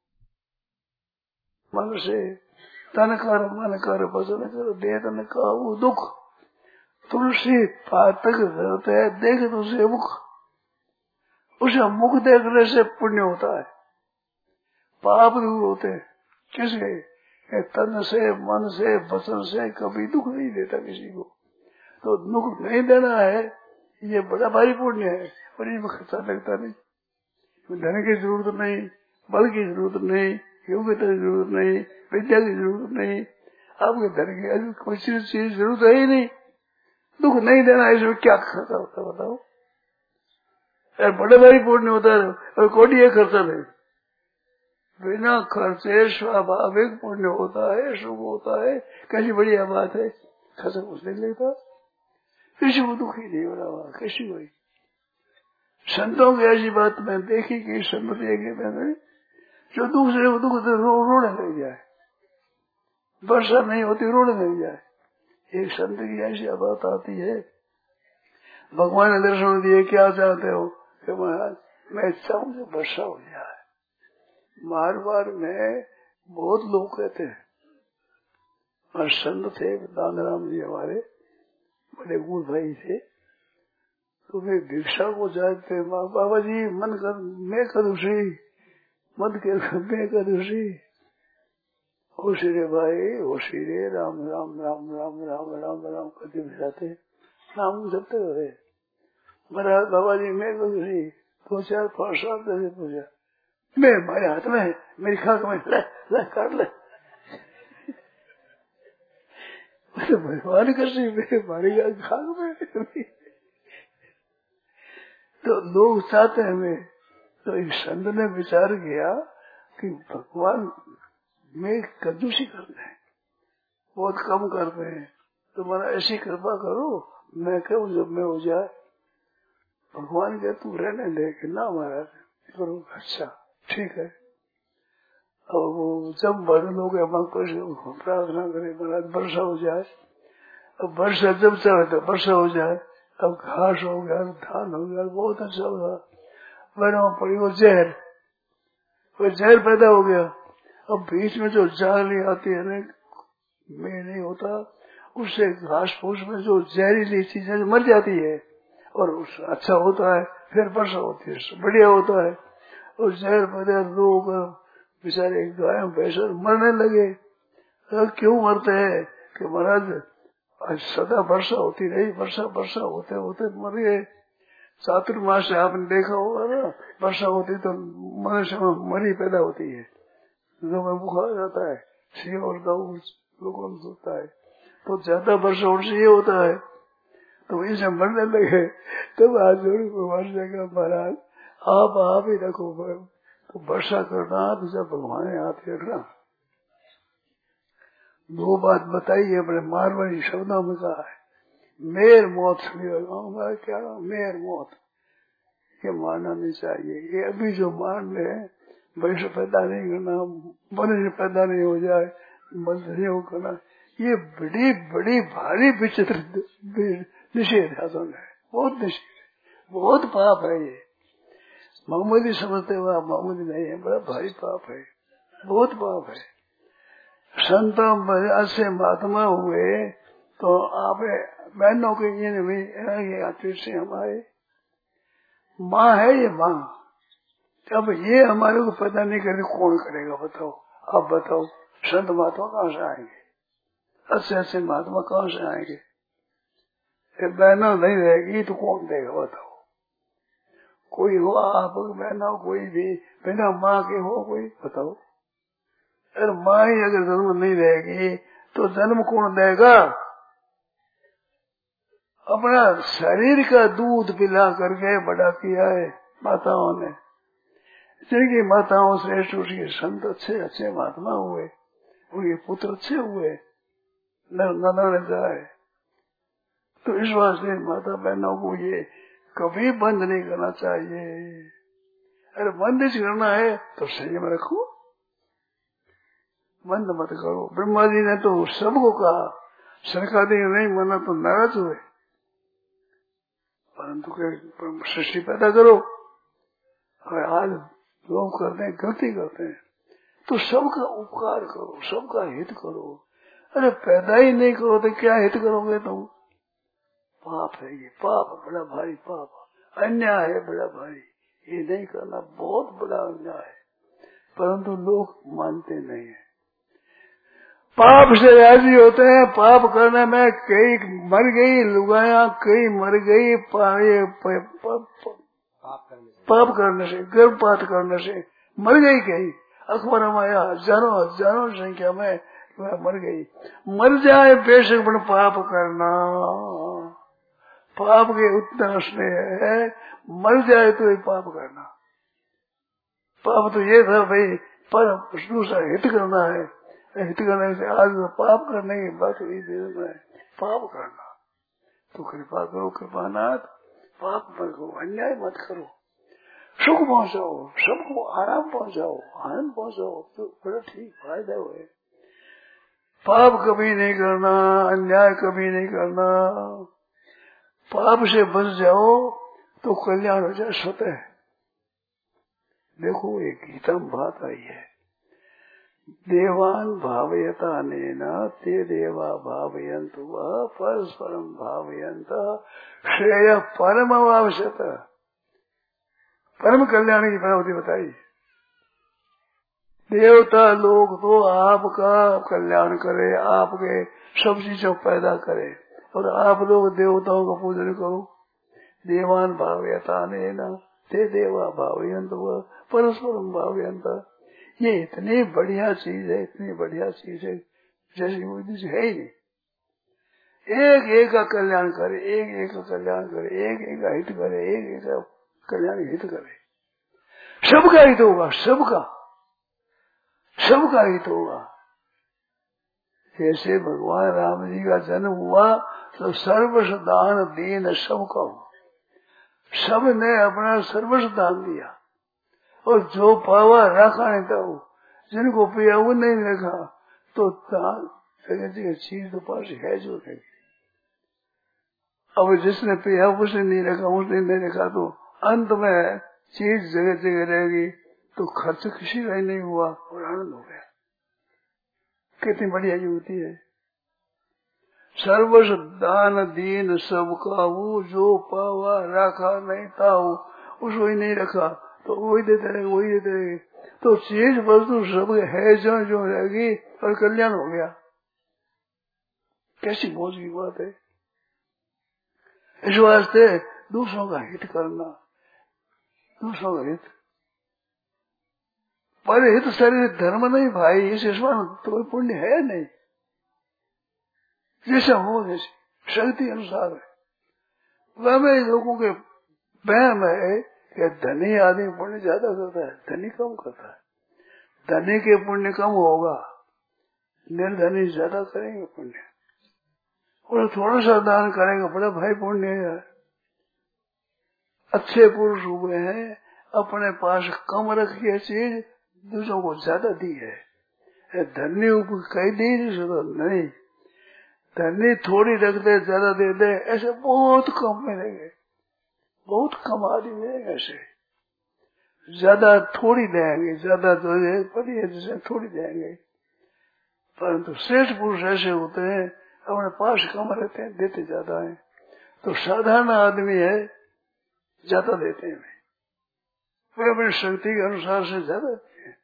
मन से तन कर, मन कर, वचन कर, दे तन का वो दुख, तुलसी पातक रहते है, देख तुझसे मुख, उसे मुख देखने से पुण्य होता है, पाप दूर होते हैं। किसके? तन से, मन से, वचन से कभी दुख नहीं देता किसी को। तो दुख नहीं देना है, ये बड़ा भारी पुण्य है, और इसमें खर्चा लगता नहीं। धन की जरूरत नहीं, बल की जरूरत नहीं, योग्यता की जरूरत नहीं, विद्या की जरूरत नहीं, आपके धन की कोई चीज जरूरत है ही नहीं। दुख नहीं देना, इसमें क्या खर्चा होता है बताओ? बड़े भारी पुण्य होता है और कोई खर्चा नहीं। बिना खर्चे स्वाभाविक पुण्य होता है, सुख होता है, कैसी बढ़िया बात है। खर्चा कुछ नहीं लेता, किसी को दुख ही नहीं हो रहा, किसी को। संतों की ऐसी बात मैं देखी कि संत मैंने जो दुख से दुख से रोने लग जाए, वर्षा नहीं होती रोने लग जाए। एक संत की ऐसी बात आती है, भगवान ने दर्शन दिए, क्या चाहते हो? कि महाराज मैं चाहूँ कि वर्षा हो जाए। मारवाड़ में बहुत लोग कहते हैं, और संत थे दानराम जी हमारे बड़े गुण भाई थे, तो वे भिक्षा को जाते, बाबा जी मन कर मैं करूसी, मत कर मैं करूसी। होशी रे भाई, होशी रे, राम राम राम राम राम राम राम करके भिजाते, नाम जपते रहे। महाराज बाबा जी मैं करूसी, 2 4 5 साल से पूछा, मैं हमारे हाथ में है, मेरी खाक में ले काट ले। भगवान कृष्ण हमारी खाक में। तो लोग चाहते हैं हमें, तो एक संत ने विचार किया कि भगवान में कंजूसी करते हैं, बहुत कम करते हैं, तुम्हारा ऐसी कृपा करो मैं कहूँ जब मैं हो जाए। भगवान के तू रहने दे कि ना महाराज करो। अच्छा ठीक है। अब वो जब बड़े लोग प्रार्थना करे महाराज वर्षा हो जाए। अब वर्षा जब चले तो वर्षा हो जाए, अब घास हो गया, धान हो गया, बहुत अच्छा होगा। बना पड़ी वो जहर पैदा हो गया। अब बीच में जो जाली आती है ना, में नहीं होता, उससे घास फूस में जो जहरीली चीजें मर जाती है और अच्छा होता है, फिर वर्षा होती है, बढ़िया होता है। और जहर पैदा रोग बेचारे गाय भैंस मरने लगे। तो क्यों मरते हैं? कि महाराज सदा वर्षा होती रही, वर्षा होते होते मर गए। चातुर्मास से आपने देखा होगा ना, वर्षा होती तो मनुष्य में मरी पैदा होती है, लोगों में बुखार जाता है, सिंह और गऊ लोगों में होता है, तो ज्यादा वर्षा होने से ये होता है, तो इसे मरने लगे। तब आज जोड़ी भगवान से कहा महाराज आप ही रखो, तो वर्षा करना तो जब भगवान हाथ रखना। दो बात बताइए अपने मारवाड़ी शब्दों में कहा है, मेर मौत सुनिए, क्या मेर मौत, ये मारना नहीं चाहिए। ये अभी जो मार ले वैसे पैदा नहीं करना, मनुष्य पैदा नहीं हो जाए, मनुष्य हो करना, ये बड़ी बड़ी भारी विचित्र निषेध है, बहुत निषेध, बहुत पाप है ये। मामूली समझते हुए आप मामूली नहीं है, बड़ा भारी पाप है, बहुत पाप है। संतों वजह से महात्मा हुए तो आप बहनों के ये भी से हमारे माँ है, ये माँ, अब ये हमारे को पता नहीं करे कौन करेगा बताओ, आप बताओ संत महात्मा कहाँ से आएंगे, अच्छे अच्छे महात्मा कहाँ से आएंगे, बहना नहीं रहेगी तो कौन देगा बताओ। कोई हो आप बहना, कोई भी बिना माँ के हो कोई बताओ, अगर माँ ही अगर जन्म नहीं रहेगी तो जन्म कौन देगा। अपना शरीर का दूध पिला करके बड़ा किया है माताओं ने, जिनकी माताओं श्रेष्ठ उनके संत अच्छे अच्छे महात्मा हुए, उनके पुत्र अच्छे हुए, न जाए। तो इस वास्ते माता बहनों को ये कभी बंद नहीं करना चाहिए। अरे बंद करना है तो संयम रखो, बंद मत करो। ब्रह्मा जी ने तो सबको कहा, सरकारी नहीं माना तो नाराज हुए, परंतु सृष्टि पैदा करो। और आज लोग करते हैं, गलती करते हैं, तो सबका उपकार करो, सबका हित करो। अरे पैदा ही नहीं करो तो क्या हित करोगे तुम। पाप है ये, पाप बड़ा भारी पाप, अन्याय है बड़ा भारी, ये नहीं करना बहुत बड़ा अन्याय है, परंतु लोग मानते नहीं है, पाप से राजी होते हैं। पाप करने में कई मर गई लुगाया, कई मर गई पाप करने से, गर्भपात करने से मर गई, कई अखबार में आया हजारों संख्या में मर गई। मर जाए बेशक पर पाप करना, पाप के उतना स्नेह है, मर जाए तो एक पाप करना। पाप तो ये था भाई, पर दूसरा हित करना है, हित करने से आज पाप करने की बात नहीं दे है, पाप करना। तो कृपा करो कृपानाथ, पाप मत करो, अन्याय मत करो, सुख पहुंचाओ, सबको आराम पहुंचाओ, आनंद पहुंचाओ, तो बड़ा ठीक फायदा हुए। पाप कभी नहीं करना, अन्याय कभी नहीं करना, पाप से बच जाओ तो कल्याण हो जाए स्वतः। देखो एक गीता में बात आई है, देवान भावयता नेना ते देवा भावयन्तु वह परस्परम भावयन्त श्रेय परम आवश्यक, परम कल्याण की प्राप्ति बताई। देवता लोग तो आपका कल्याण करे, आपके सब चीजों पैदा करे, और आप लोग देवताओं का पूजन करो। देवान भावयता नेना ते देवा भावयन्तु वह परस्परम भावयन्त, ये इतनी बढ़िया चीज है, इतनी बढ़िया चीज है जैसी कोई चीज है ही नहीं। एक एक का कल्याण करे, एक एक का कल्याण करे, एक एक का हित करे, एक एक का कल्याण हित करे, सबका हित होगा, सबका हित होगा। जैसे भगवान राम जी का जन्म हुआ तो सर्वस्व दान दीन सबका हुआ, सबने अपना सर्वस्व दान दिया, और जो पावा रखा नहीं था, जिनको पिया वो नहीं रखा, तो जगह चीज तो पास है जो रहेगी। अब जिसने पिया उसने नहीं रखा, उसने नहीं रखा, तो अंत में चीज जगह जगह रहेगी, तो खर्च किसी का ही नहीं हुआ और आनंद हो गया। कितनी बढ़िया युवती है। सर्वस्व दान दीन सबका, वो जो पावा रखा नहीं था उसको ही नहीं रखा, तो वही देते रहे, वही देते रहे, तो चीज वस्तु सब है जो रहेगी और कल्याण हो गया। कैसी मौज की बात है। इस वास्ते दूसरों का हित करना, दूसरों का हित, पर हित शरीर धर्म नहीं भाई, इस ईश्वर तो कोई पुण्य है नहीं, जैसा हो जैसी शक्ति अनुसार है। वह लोगों के वहम है कि धनी आदमी पुण्य ज्यादा करता है, धनी कम करता है। धनी के पुण्य कम होगा, निर्धनी ज्यादा करेंगे पुण्य, और थोड़ा सा दान करेंगे, बड़ा भाई पुण्य है। अच्छे पुरुष हुए हैं, अपने पास कम रखी है चीज, दूसरों को ज्यादा दी है। धनी ऊपर कई दी नहीं, धनी थोड़ी रख दे ज्यादा दे दे, ऐसे बहुत कम मिलेंगे, बहुत कम आदमी मिलेंगे। ऐसे ज्यादा थोड़ी देंगे, ज्यादा तो पड़ी है जैसे थोड़ी देंगे, परंतु श्रेष्ठ पुरुष ऐसे होते हैं अपने पास कम रहते हैं, देते ज्यादा है। तो साधारण आदमी है ज्यादा देते हैं, वे अपनी शक्ति के अनुसार से ज्यादा देते हैं।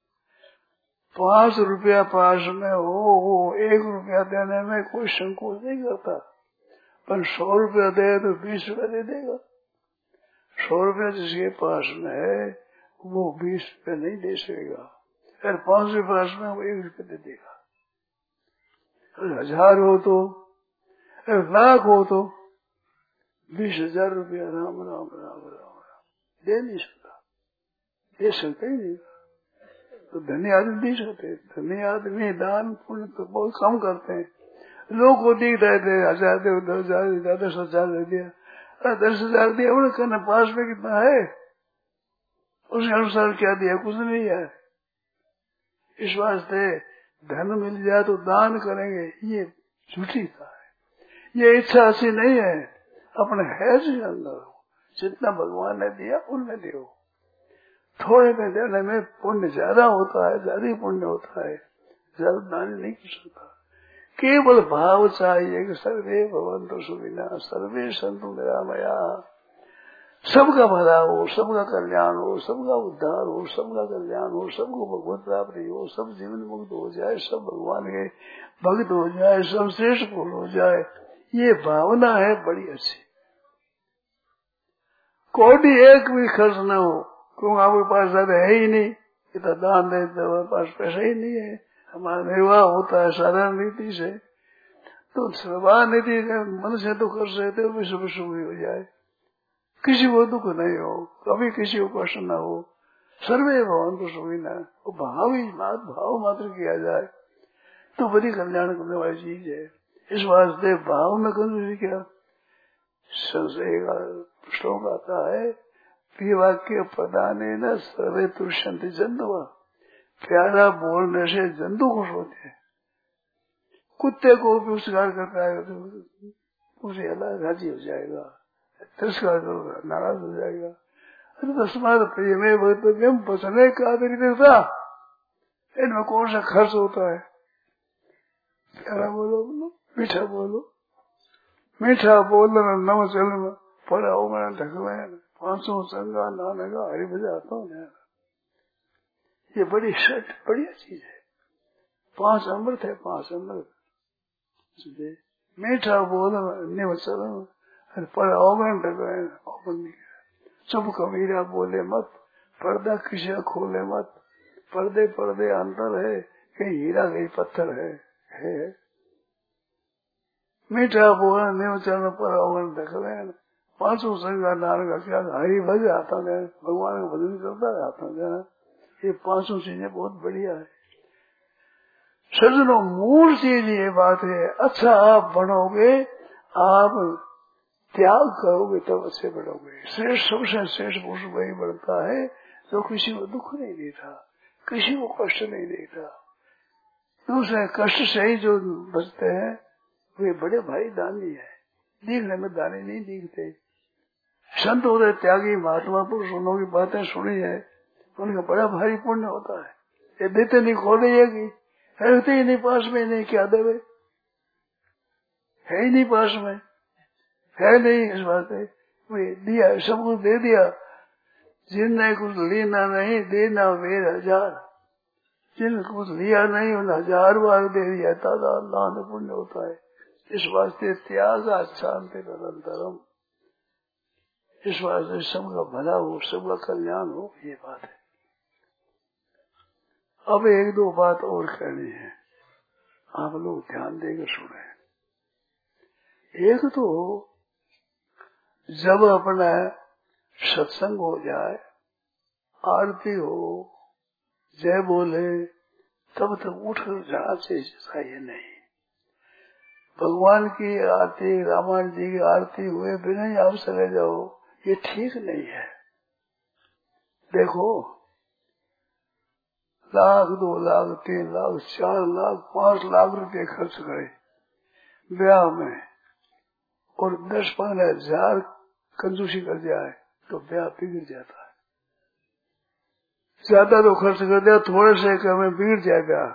5 रुपया पास में हो, वो 1 रुपया देने में कोई संकोच नहीं करता, पर 100 रुपया दे तो 20 रुपया दे देगा। 100 रुपया जिसके पास में है वो 20 रुपया नहीं दे सकेगा, अगर 5 रुपये पास में वो 1 रुपया दे देगा। अगर 1000 हो तो, अगर लाख हो तो 20,000 रुपया राम राम राम राम दे नहीं सकता, दे सकते ही नहीं। तो धनी आदमी दे सकते, धनी आदमी दान पुण्य तो बहुत कम करते हैं। लोग को दिख रहे थे 1000 दे, 10,000 10,000 दे दिया, 10,000 दिया, उन्हें कहना पास में कितना है, उसके अनुसार क्या दिया, कुछ नहीं है। इस वास्ते धन मिल जाए तो दान करेंगे, ये झूठी था है, ये इच्छा ऐसी नहीं है, अपने है से अंदर जितना भगवान ने दिया उनने दियो। थोड़े में देने में पुण्य ज्यादा होता है, ज्यादा पुण्य होता है, ज्यादा दान नहीं कर सकता। केवल भाव चाहिए कि सर्वे भवन्तु सुखिनः सर्वे सन्तु निरामयाः, सबका भला हो, सबका कल्याण हो, सबका उद्धार हो, सबका कल्याण हो, सबको भगवत प्राप्ति हो, सब जीवन मुक्त हो जाए, सब भगवान के भक्त हो जाए, सब श्रेष्ठ पुरुष हो जाए, ये भावना है बड़ी अच्छी। कोटि एक भी खर्च न हो, क्योंकि आपके पास ज्यादा है ही नहीं, इतना दान दे तो हमारे पास पैसा ही नहीं है, हमारा निर्वाह होता है साधारण रीति से। तो साधारण नीति मन से तो कर सकते हो, विश्व सुखी हो जाए, किसी को दुख नहीं हो, कभी किसी को कष्ट न हो, सर्वे भवन्तु सुखिनः, वो भाव ही भाव मात्र किया जाए तो बड़ी कल्याण करने वाली चीज है। इस वास्ते भाव में कंजूसी क्या, संशय का श्लोक आता है, वाक्य प्रदाने न सर्वे तुष्यन्ति जन्तवः, प्यारा बोलने से जंतु खुश होते हैं। कुत्ते को भी उपकार करता है तो उसे अलग राजी हो जाएगा, तिरस्कार करोगा नाराज हो जाएगा। अरे तस्मात् प्रियमे भवितव्यम वचने कादरीता, इनमें कौन सा खर्च होता है। प्यारा बोलो, मीठा बोलो, मीठा बोलना नव चलन पड़ा होगा ढकलैन 500 संगा नाने का हरि बजाता हूँ। ये बड़ी शर्ट बढ़िया चीज है, 5 अमृत है, 5 अमृत। मीठा बोलना नव चलन पर चुप कबीरा बोले मत, पर्दा किसी खोले मत, पर्दे पर्दे अंतर है, कहीं हीरा कहीं पत्थर है। मीठा बोलना नेव चरण पर अवगण ढकलैन, 500 संगा नार का क्या हरि भज आता है, भगवान का भजन करता रहता है। ये 500 चीजें बहुत बढ़िया है। सज्जनों मूल चीज ये बात है, अच्छा आप बनोगे, आप त्याग करोगे तब अच्छे बढ़ोगे। श्रेष्ठ सबसे श्रेष्ठ पुरुष वही बढ़ता है जो किसी को दुख नहीं देता, किसी को कष्ट नहीं देता। दूसरे कष्ट से ही जो बचते हैं वे बड़े भाई दानी है, दिखने में दानी नहीं दिखते। संत होते त्यागी महात्मा पुरुष, उन्होंने की बातें सुनी है, उनका बड़ा भारी पुण्य होता है। ये देते नहीं खोले रहते ही नहीं पास में, नहीं क्या देवे, है ही नहीं पास में, है नहीं। इस बात है दिया, सब कुछ दे दिया, जिनने कुछ लेना नहीं देना वेर 1000, जिनने कुछ लिया नहीं उन्हें 1000 बार दे दिया, ताजा लाभ पुण्य होता है। इस वास्ते त्याग शांति निरंतरम, इस वास्ते सबका भला हो, सबका कल्याण हो, ये बात है। अब एक दो बात और कहनी है, आप लोग ध्यान देकर सुने। एक तो जब अपना सत्संग हो जाए, आरती हो, जय बोले, तब तक उठ जाना चाहिए नहीं। भगवान की आरती, रामायण जी की आरती हुए बिना ही आप चले जाओ, ये ठीक नहीं है। देखो, 1,00,000, 2,00,000, 3,00,000, 4,00,000, 5,00,000 रुपये खर्च करे ब्याह में, और 10-15,000 कंजूसी कर जाए तो ब्याह बिगड़ जाता है। ज्यादा तो खर्च कर दिया, थोड़े से में बिगड़ जाए ब्याह।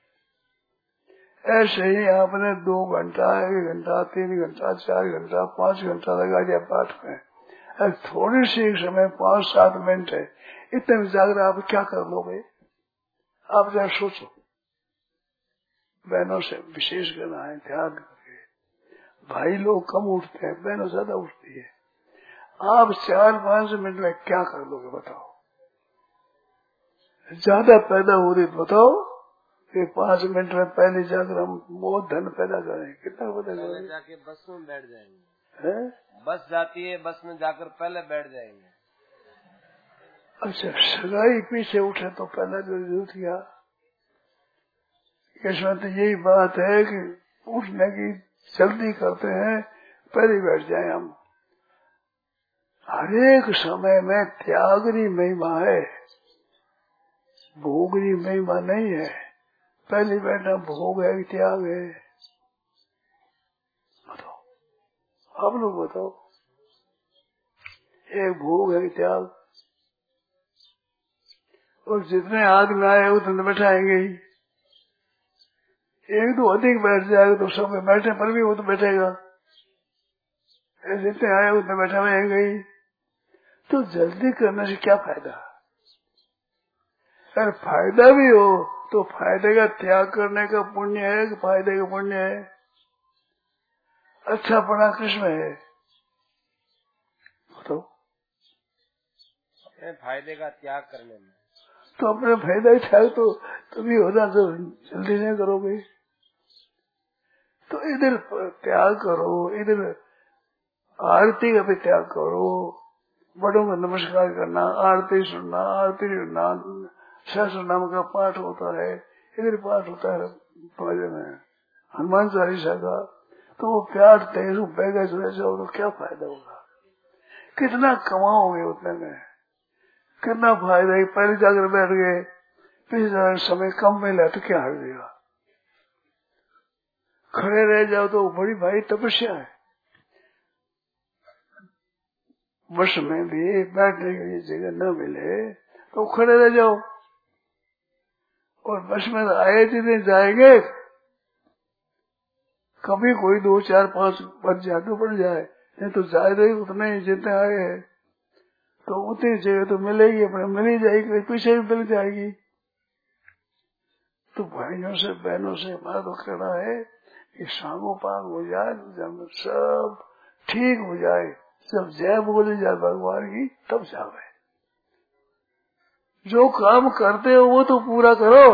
ऐसे ही आपने 2 घंटा, 1 घंटा, 3 घंटा, 4 घंटा, 5 घंटा लगा दिया पाठ में, थोड़ी सी समय 5-7 मिनट है, इतने में जाकर आप क्या कर लोगे? आप जरा सोचो। बहनों से विशेष करना है, ध्यान करके। भाई लोग कम उठते हैं, बहनों ज्यादा उठती है। आप 4-5 मिनट में क्या कर लोगे बताओ? ज्यादा पैदा हो रही तो बताओ कि 5 मिनट में पहले जाकर हम बहुत धन पैदा करें। कितना पैदा करें? जाके बस में बैठ जाएंगे। है? बस जाती है, बस में जाकर पहले बैठ जाएंगे। अच्छा, सगाई पीछे उठे तो पहले जो किया। इसमें तो यही बात है कि उठने की जल्दी करते हैं, पहले बैठ जाए हम। हरेक समय में त्यागनी महिमा है, भोगनी महिमा नहीं है। पहले बैठना भोग है, त्याग है? बताओ, आप लोग बताओ, एक भोग है, त्याग। और जितने आदमी आए उतने बैठाएंगे ही। एक दो अधिक बैठ जाएगा तो सब बैठे पर भी वो तो बैठेगा, जितने आए उतने बैठा रहेंगे ही। तो जल्दी करने से क्या फायदा? अगर फायदा भी हो तो फायदे का त्याग करने का पुण्य है कि फायदे का पुण्य है? अच्छा पड़ा किसमें है तो? अपने फायदे का त्याग करने में। तो अपने फायदा का त्याग तो तभी होना, तो जल्दी नहीं करोगे। तो इधर त्याग करो, इधर आरती का भी त्याग करो। बड़ों का नमस्कार करना, आरती सुनना, आरती सुनना, सहस्र नाम का पाठ होता है, इधर पाठ होता है भजन में हनुमान चालीसा का। तो वो प्यार तेज रुपए चले जाओ तो क्या फायदा होगा? कितना कमाओगे उतने में? कितना फायदा है? पहले जाकर बैठ गए, पीछे जाकर समय कम मिला तो क्या हर देगा? खड़े रह जाओ तो बड़ी भाई तपस्या है। बस में भी बैठने के लिए जगह न मिले तो खड़े रह जाओ। और बस में आए जितने जाएंगे, कभी कोई 2, 4, 5 बच जाए तो बढ़ जाए, नहीं तो जाए उतने ही जितने आए हैं, तो उतनी जगह तो मिलेगी, अपने मिल ही जाएगी, पीछे भी मिल जाएगी। तो भाइयों से बहनों से हमारा तो कहना है कि सांगो पांग हो जाए, जब सब ठीक हो जाए, जब जय बोली जाए भगवान की, तब जावे। जो काम करते हो वो तो पूरा करो।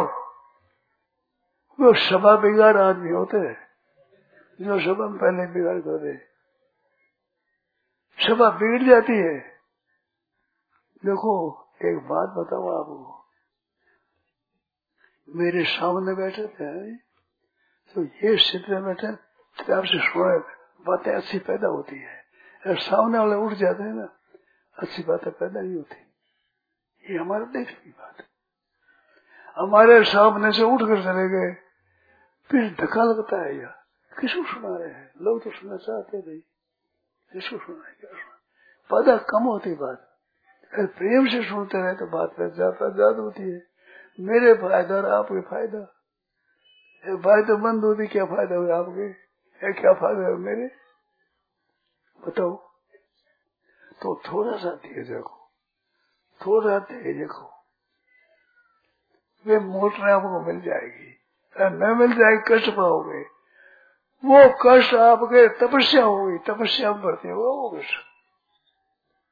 वो सभा बिगाड़ आदमी होते हैं, जो सभा में पहले बिगाड़ कर दे, सभा बिगड़ जाती है। देखो एक बात बताओ आपको, मेरे सामने बैठे थे तो ये स्थिति में बैठे तो आपसे सुने बातें अच्छी पैदा होती है, अगर सामने वाले उठ जाते हैं ना, अच्छी बातें पैदा नहीं होती। ये हमारे देखने की बात है। हमारे सामने से उठ कर चले गए, फिर धक्का लगता है, यार किसको सुना रहे हैं? लोग तो सुनना चाहते नहीं, किसको सुना है? क्या सुना? पैदा कम होती बात, अगर प्रेम से सुनते रहे तो बात ज्यादा होती है। मेरे फायदा और आपके फायदा, भाई तो बंद होती, क्या फायदा हुआ आपके? क्या फायदा है मेरे? बताओ। तो थोड़ा सा तेज रखो, थोड़ा तेज रखो, वे मोटर आपको मिल जाएगी। अगर न मिल जाएगी कष्ट पाओगे, वो कष्ट आपके तपस्या होगी, तपस्या में बढ़ते वो कष्ट।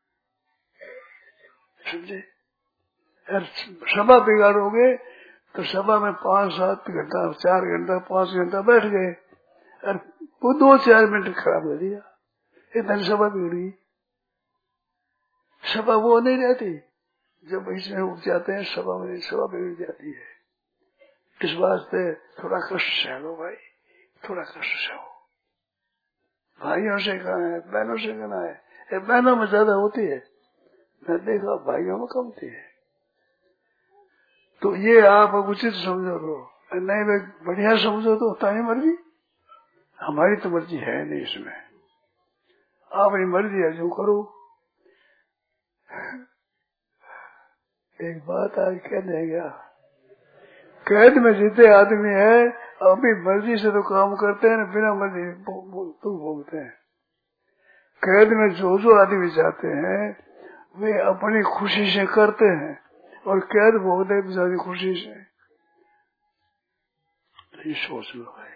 समझे? सभा बिगाड़ोगे तो सभा में 5-7 घंटा 4 घंटा 5 घंटा बैठ गए और वो 2-4 मिनट खराब कर दिया, इतनी सभा बिगड़ी। सभा वो नहीं रहती जब इसमें उठ जाते हैं, सभा में सभा बिगड़ जाती है। इस वास्ते थोड़ा कष्ट सह लो भाई, थोड़ा कष्ट सहो। भाइयों से कहना है, बहनों से कहना है। बहनों में ज्यादा होती है, मैं देखा भाइयों में कम होती है। तो ये आप उचित समझो तो, नहीं मैं बढ़िया समझो तो ताई मर्जी, हमारी तो मर्जी है नहीं इसमें, अपनी मर्जी है जो करो। एक बात आज कहने गया, कैद में जीते आदमी है, अपनी मर्जी से तो काम करते हैं, बिना मर्जी तो भोगते हैं। कैद में जो आदमी जाते हैं वे अपनी खुशी से करते हैं और कैद भोगते बेचारी खुशी से। तो ये सोच लो भाई,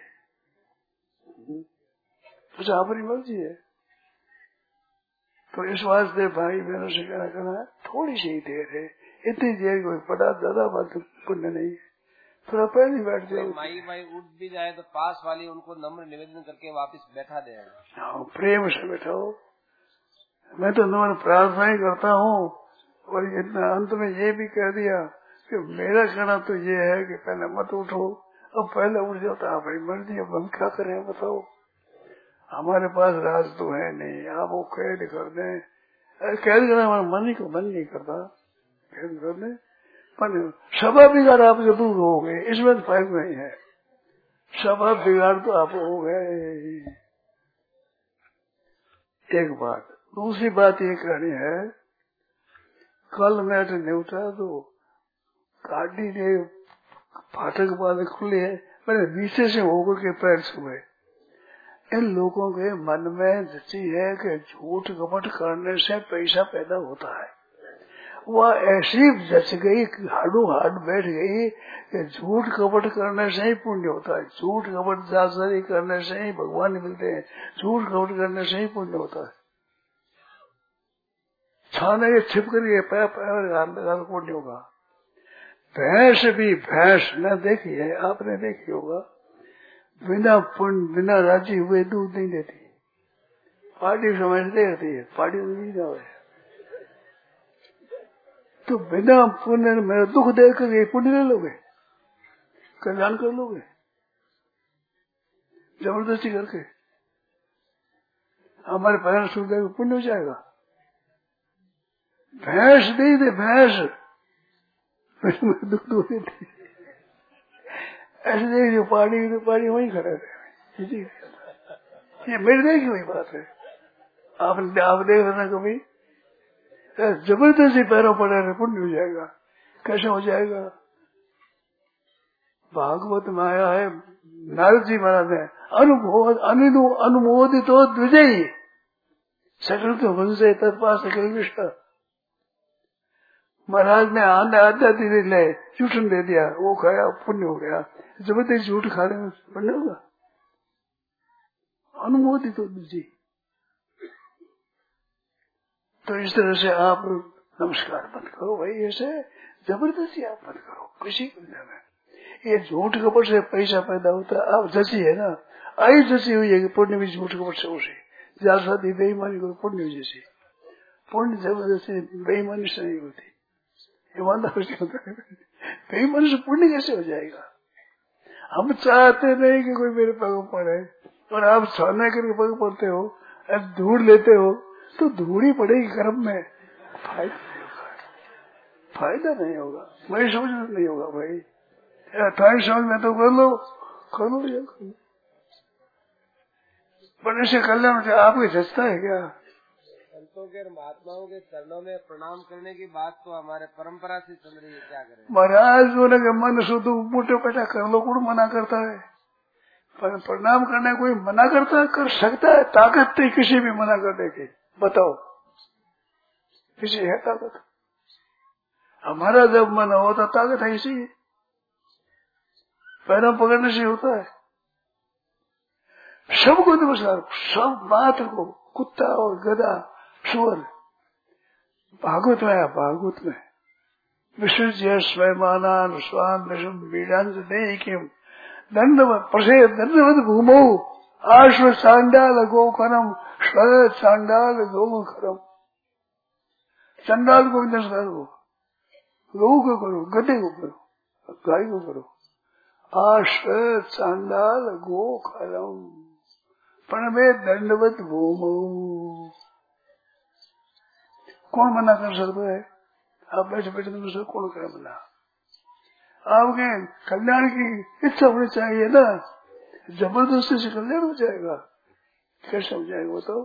तो अपनी मर्जी है। तो इस वास्ते भाई बहनों से क्या करना है, थोड़ी सी देर है, इतनी देर कोई पड़ा ज्यादा बात पुण्य नहीं है, थोड़ा पहले बैठ जाओ। माई उठ भी जाए तो पास वाली उनको नम्र निवेदन करके वापस बैठा दे। हाँ, प्रेम से बैठाओ। मैं तो नम्र प्रार्थना ही करता हूँ और इतना अंत में ये भी कह दिया कि मेरा कहना तो ये है कि पहले मत उठो, अब पहले उठ जाओ तो आप मर्जी, अब हम क्या करें बताओ। हमारे पास राज तो है नहीं, आप वो कैद कर दें, कैद करना हमारा मन नहीं करता, कैद कर दें पर सभा बिगाड़ आप जो दूर हो गए, इसमें तो फायदा नहीं है। सभा बिगाड़ तो आप हो गए। एक बात, दूसरी बात ये कहनी है, कल मैं नहीं उठा तो गाड़ी ने फाटक वाले खुले है, मैंने नीचे से होकर के पैर छुए। इन लोगों के मन में जची है कि झूठ कपट करने से पैसा पैदा होता है। वह ऐसी जच गई, हाडू हाड बैठ गई कि झूठ कपट करने से ही पुण्य होता है, झूठ कपट जालसाजी करने से ही भगवान मिलते हैं, झूठ कपट करने से ही पुण्य होता है। छाने के छिप करिए पैर पुण्य होगा। भैंस भी भैंस न देखी है, आपने देखी होगा, बिना पुण्य बिना राजी हुए दूध नहीं देती, पार्टी समझ देती है, पार्टी नहीं जाओ। तो बिना पुण्य मेरा दुख देख कर पुण्य ले लोगे, कल्याण कर लोगे जबरदस्ती करके? हमारे पैर सुन देगा पुण्य हो जाएगा। भैंस नहीं दे, भैंस दुख दो देती ऐसे देख जो पानी वही खड़ा है। ये मेरी देखी हुई बात है, आप देख रहे कभी जबरदस्ती पैरों पड़े रहे पुण्य हो जाएगा, कैसे हो जाएगा? भागवत में आया है, नारद जी महाराज ने अनुमोदित हो द्विजयी सकल तो वंशे तत्पास सकल विष्णु। महाराज ने आध्यात्मिक ले चूषण दे दिया, वो खाया पुण्य हो गया। जबरदस्ती झूठ खा रहे पुण्य होगा? अनुमोदित हो द्विजयी। तो इस तरह से आप नमस्कार मत करो भाई, ऐसे जबरदस्ती आप मत करो किसी को जाना। ये झूठ कपट से पैसा पैदा होता है, आप जची है ना, आई जची हुई है कि पुण्य भी झूठ कपट से हो से जालसाजी बेईमानी को पुण्य जैसे, पुण्य जबरदस्ती बेईमानी से नहीं होती, ईमानदारी से होता है। बेईमानी से पुण्य कैसे हो जाएगा? हम चाहते नहीं कि कोई मेरे पग पड़े, और आप छाने करके पग पड़ते हो, धूड़ लेते हो, तो धूड़ी पड़ेगी कर्म में, फायदा नहीं होगा। मैं समझ में नहीं होगा भाई, समझ में तो कर लो या कर लो, पर ऐसे कल्याण आपके जचता है क्या? संतों के महात्माओं के चरणों में प्रणाम करने की बात तो हमारे परंपरा से चल रही है, क्या करें? महाराज बोले कि मन शुद्ध मोटे पैसा कर लो, कौन मना करता है? पर प्रणाम करने कोई मना करता है? कर सकता है, ताकत थी किसी भी मना करने की, बताओ किसी है ताकत? हमारा जब मन होता ताकत है इसी, पैरों पकड़ने से होता है। सबको नमस्कार, सब मात्र को, कुत्ता और गधा सुअर भागवत में है, भागवत में विसृज्य स्वयमानान स्वाम विषम बीडांश देहि किम दंडवत प्रसेद दंडवत भूमौ आश्व चांडाल गोखरम स्वर चांडाल गोखरम। चंडाल को नमस्कार करो, गऊ को करो, गधे को करो, गाय को करो। आश्व चांडाल गोखरम प्रणवे दंडवत भूमौ। कौन मना कर सकता है? आप बैठे बैठे तो कौन करे मना? आपके कल्याण की इच्छा होनी चाहिए ना, जबरदस्ती से कल्याण हो जाएगा? कैसे हो जाएगा बताओ?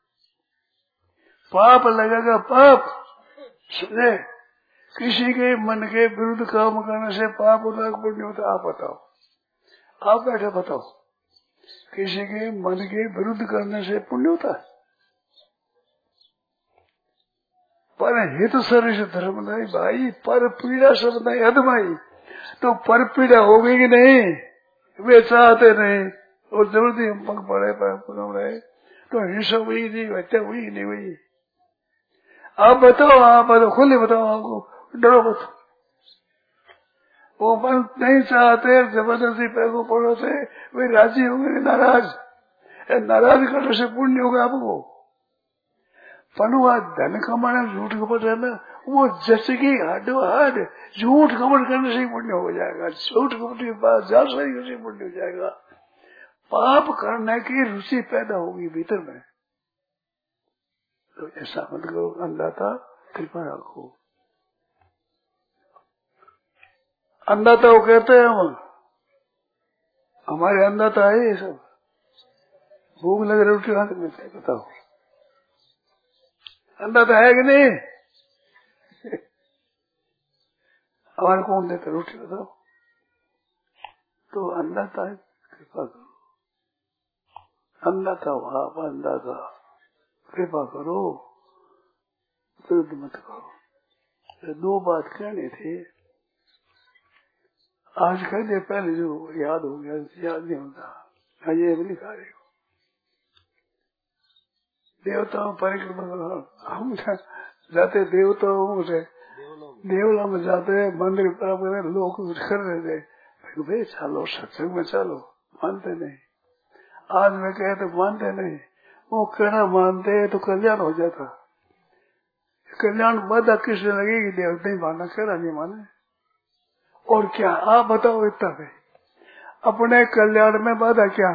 पाप लगेगा, पाप। सुने, किसी के मन के विरुद्ध काम करने से पाप होता है पुण्य होता? आप बताओ, आप बैठे बताओ, किसी के मन के विरुद्ध करने से पुण्य होता है? पर हित सरिष धर्म नहीं भाई, पर पीड़ा सब नहीं अधमाई। तो पर पीड़ा हो गई कि नहीं? वे चाहते नहीं और जरूरत हम पंख पड़े रहे तो हिंसा हुई नहीं, हत्या हुई नहीं हुई? आप बताओ, आप बताओ, खुले बताओ, आपको डरो मत। वो मन नहीं चाहते, जबरदस्ती पैसों पड़ो से वे राजी होंगे, नाराज। नाराज करने से पुण्य होगा आपको। पनुआ धन कमाना झूठ कपट है ना, वो जैसे कि हाडो हाड झूठ कपट करने से ही पुण्य हो जाएगा। झूठ कपट की बात जा सही पुण्य हो जाएगा। पाप करने की रुचि पैदा होगी भीतर में। तो ऐसा मत करो, अन्नदाता कृपा रखो। अन्नदाता वो कहते हैं हम, हमारे अन्नदाता है ये सब। भूख लगे रोटी हाथ में मिलते, बताओ अन्नदाता है कि नहीं? हमारे कौन देता रोटी बताओ? तो अन्नदाता है, कृपा करो। अन्नदाता हो आप, अन्नदाता कृपा करो, विरुद्ध मत करो। दो बात कहनी थी, आज कह दे, पहले जो याद हो गया याद नहीं होता। ये भी लिखा रहे हो, देवताओं परिक्रमा करो। हम जाते देवताओं से देवला में जाते हैं, मंदिर पर लोग कर रहे थे, भाई चलो सत्संग में चलो, मानते नहीं। आज मैं कहे तो मानते नहीं। वो कहना मानते तो कल्याण हो जाता। कल्याण बाधा किसने लगेगी? देव नहीं मानना, कहना नहीं माने और क्या? आप बताओ इतना है, अपने कल्याण में बाधा क्या?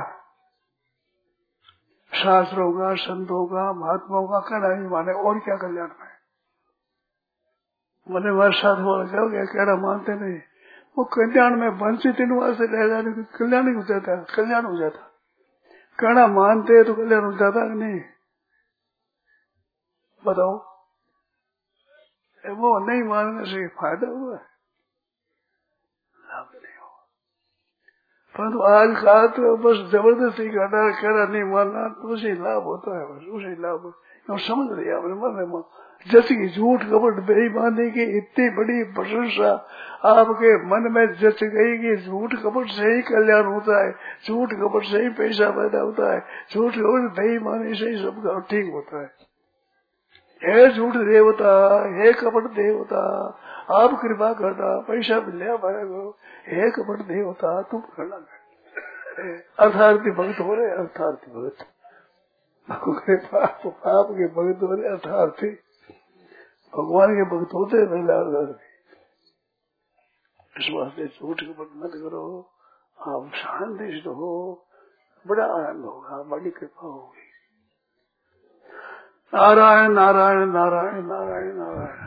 शास्त्रों का, संतों का, महात्माओं का कहना नहीं माने और क्या कल्याण में? मैंने हमारे साथ बोला जाओ क्या कहना मानते नहीं। वो कल्याण में वंचित इन वास्ते रह जाने की कल्याण नहीं हो जाता, कल्याण हो जाता। कहना मानते तो कल्याण हो जाता कि नहीं? बताओ, वो नहीं मानने से फायदा हुआ है, लाभ नहीं हुआ। परंतु आज का तो बस जबरदस्ती करना, कहना नहीं मानना, तो उसे लाभ होता है, बस उसे लाभ समझ लिया अपने मन में। जैसे कि झूठ कपट बेईमानी की इतनी बड़ी प्रशंसा आपके मन में जच गई कि झूठ कपट से ही कल्याण होता है, झूठ कपट से ही पैसा पैदा होता है, झूठ कपट बेईमानी से ही सब ठीक होता है। हे झूठ देवता, हे कपट देवता, आप कृपा करना, पैसा मिले हमारे को। हे कपट देवता, तुम करना। अर्थार्थी भक्त हो रहे, अर्थार्थी भक्त पाप के भक्त हो रहे, अर्थार्थी भगवान के भक्त होते हैं। इस वास्ते झूठ कपट मत करो, आप शांति से रहो, बड़ा आनंद होगा, बड़ी कृपा होगी। नारायण नारायण नारायण नारायण नारायण।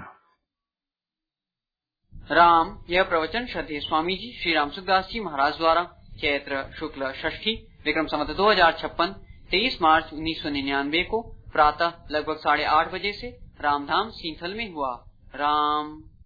राम। यह प्रवचन श्रद्धेय स्वामी जी श्री राम सुखदास जी महाराज द्वारा चैत्र शुक्ल षष्ठी विक्रम संवत 2056 23 मार्च 1999 को प्रातः लगभग 8:30 बजे से रामधाम सींथल में हुआ। राम।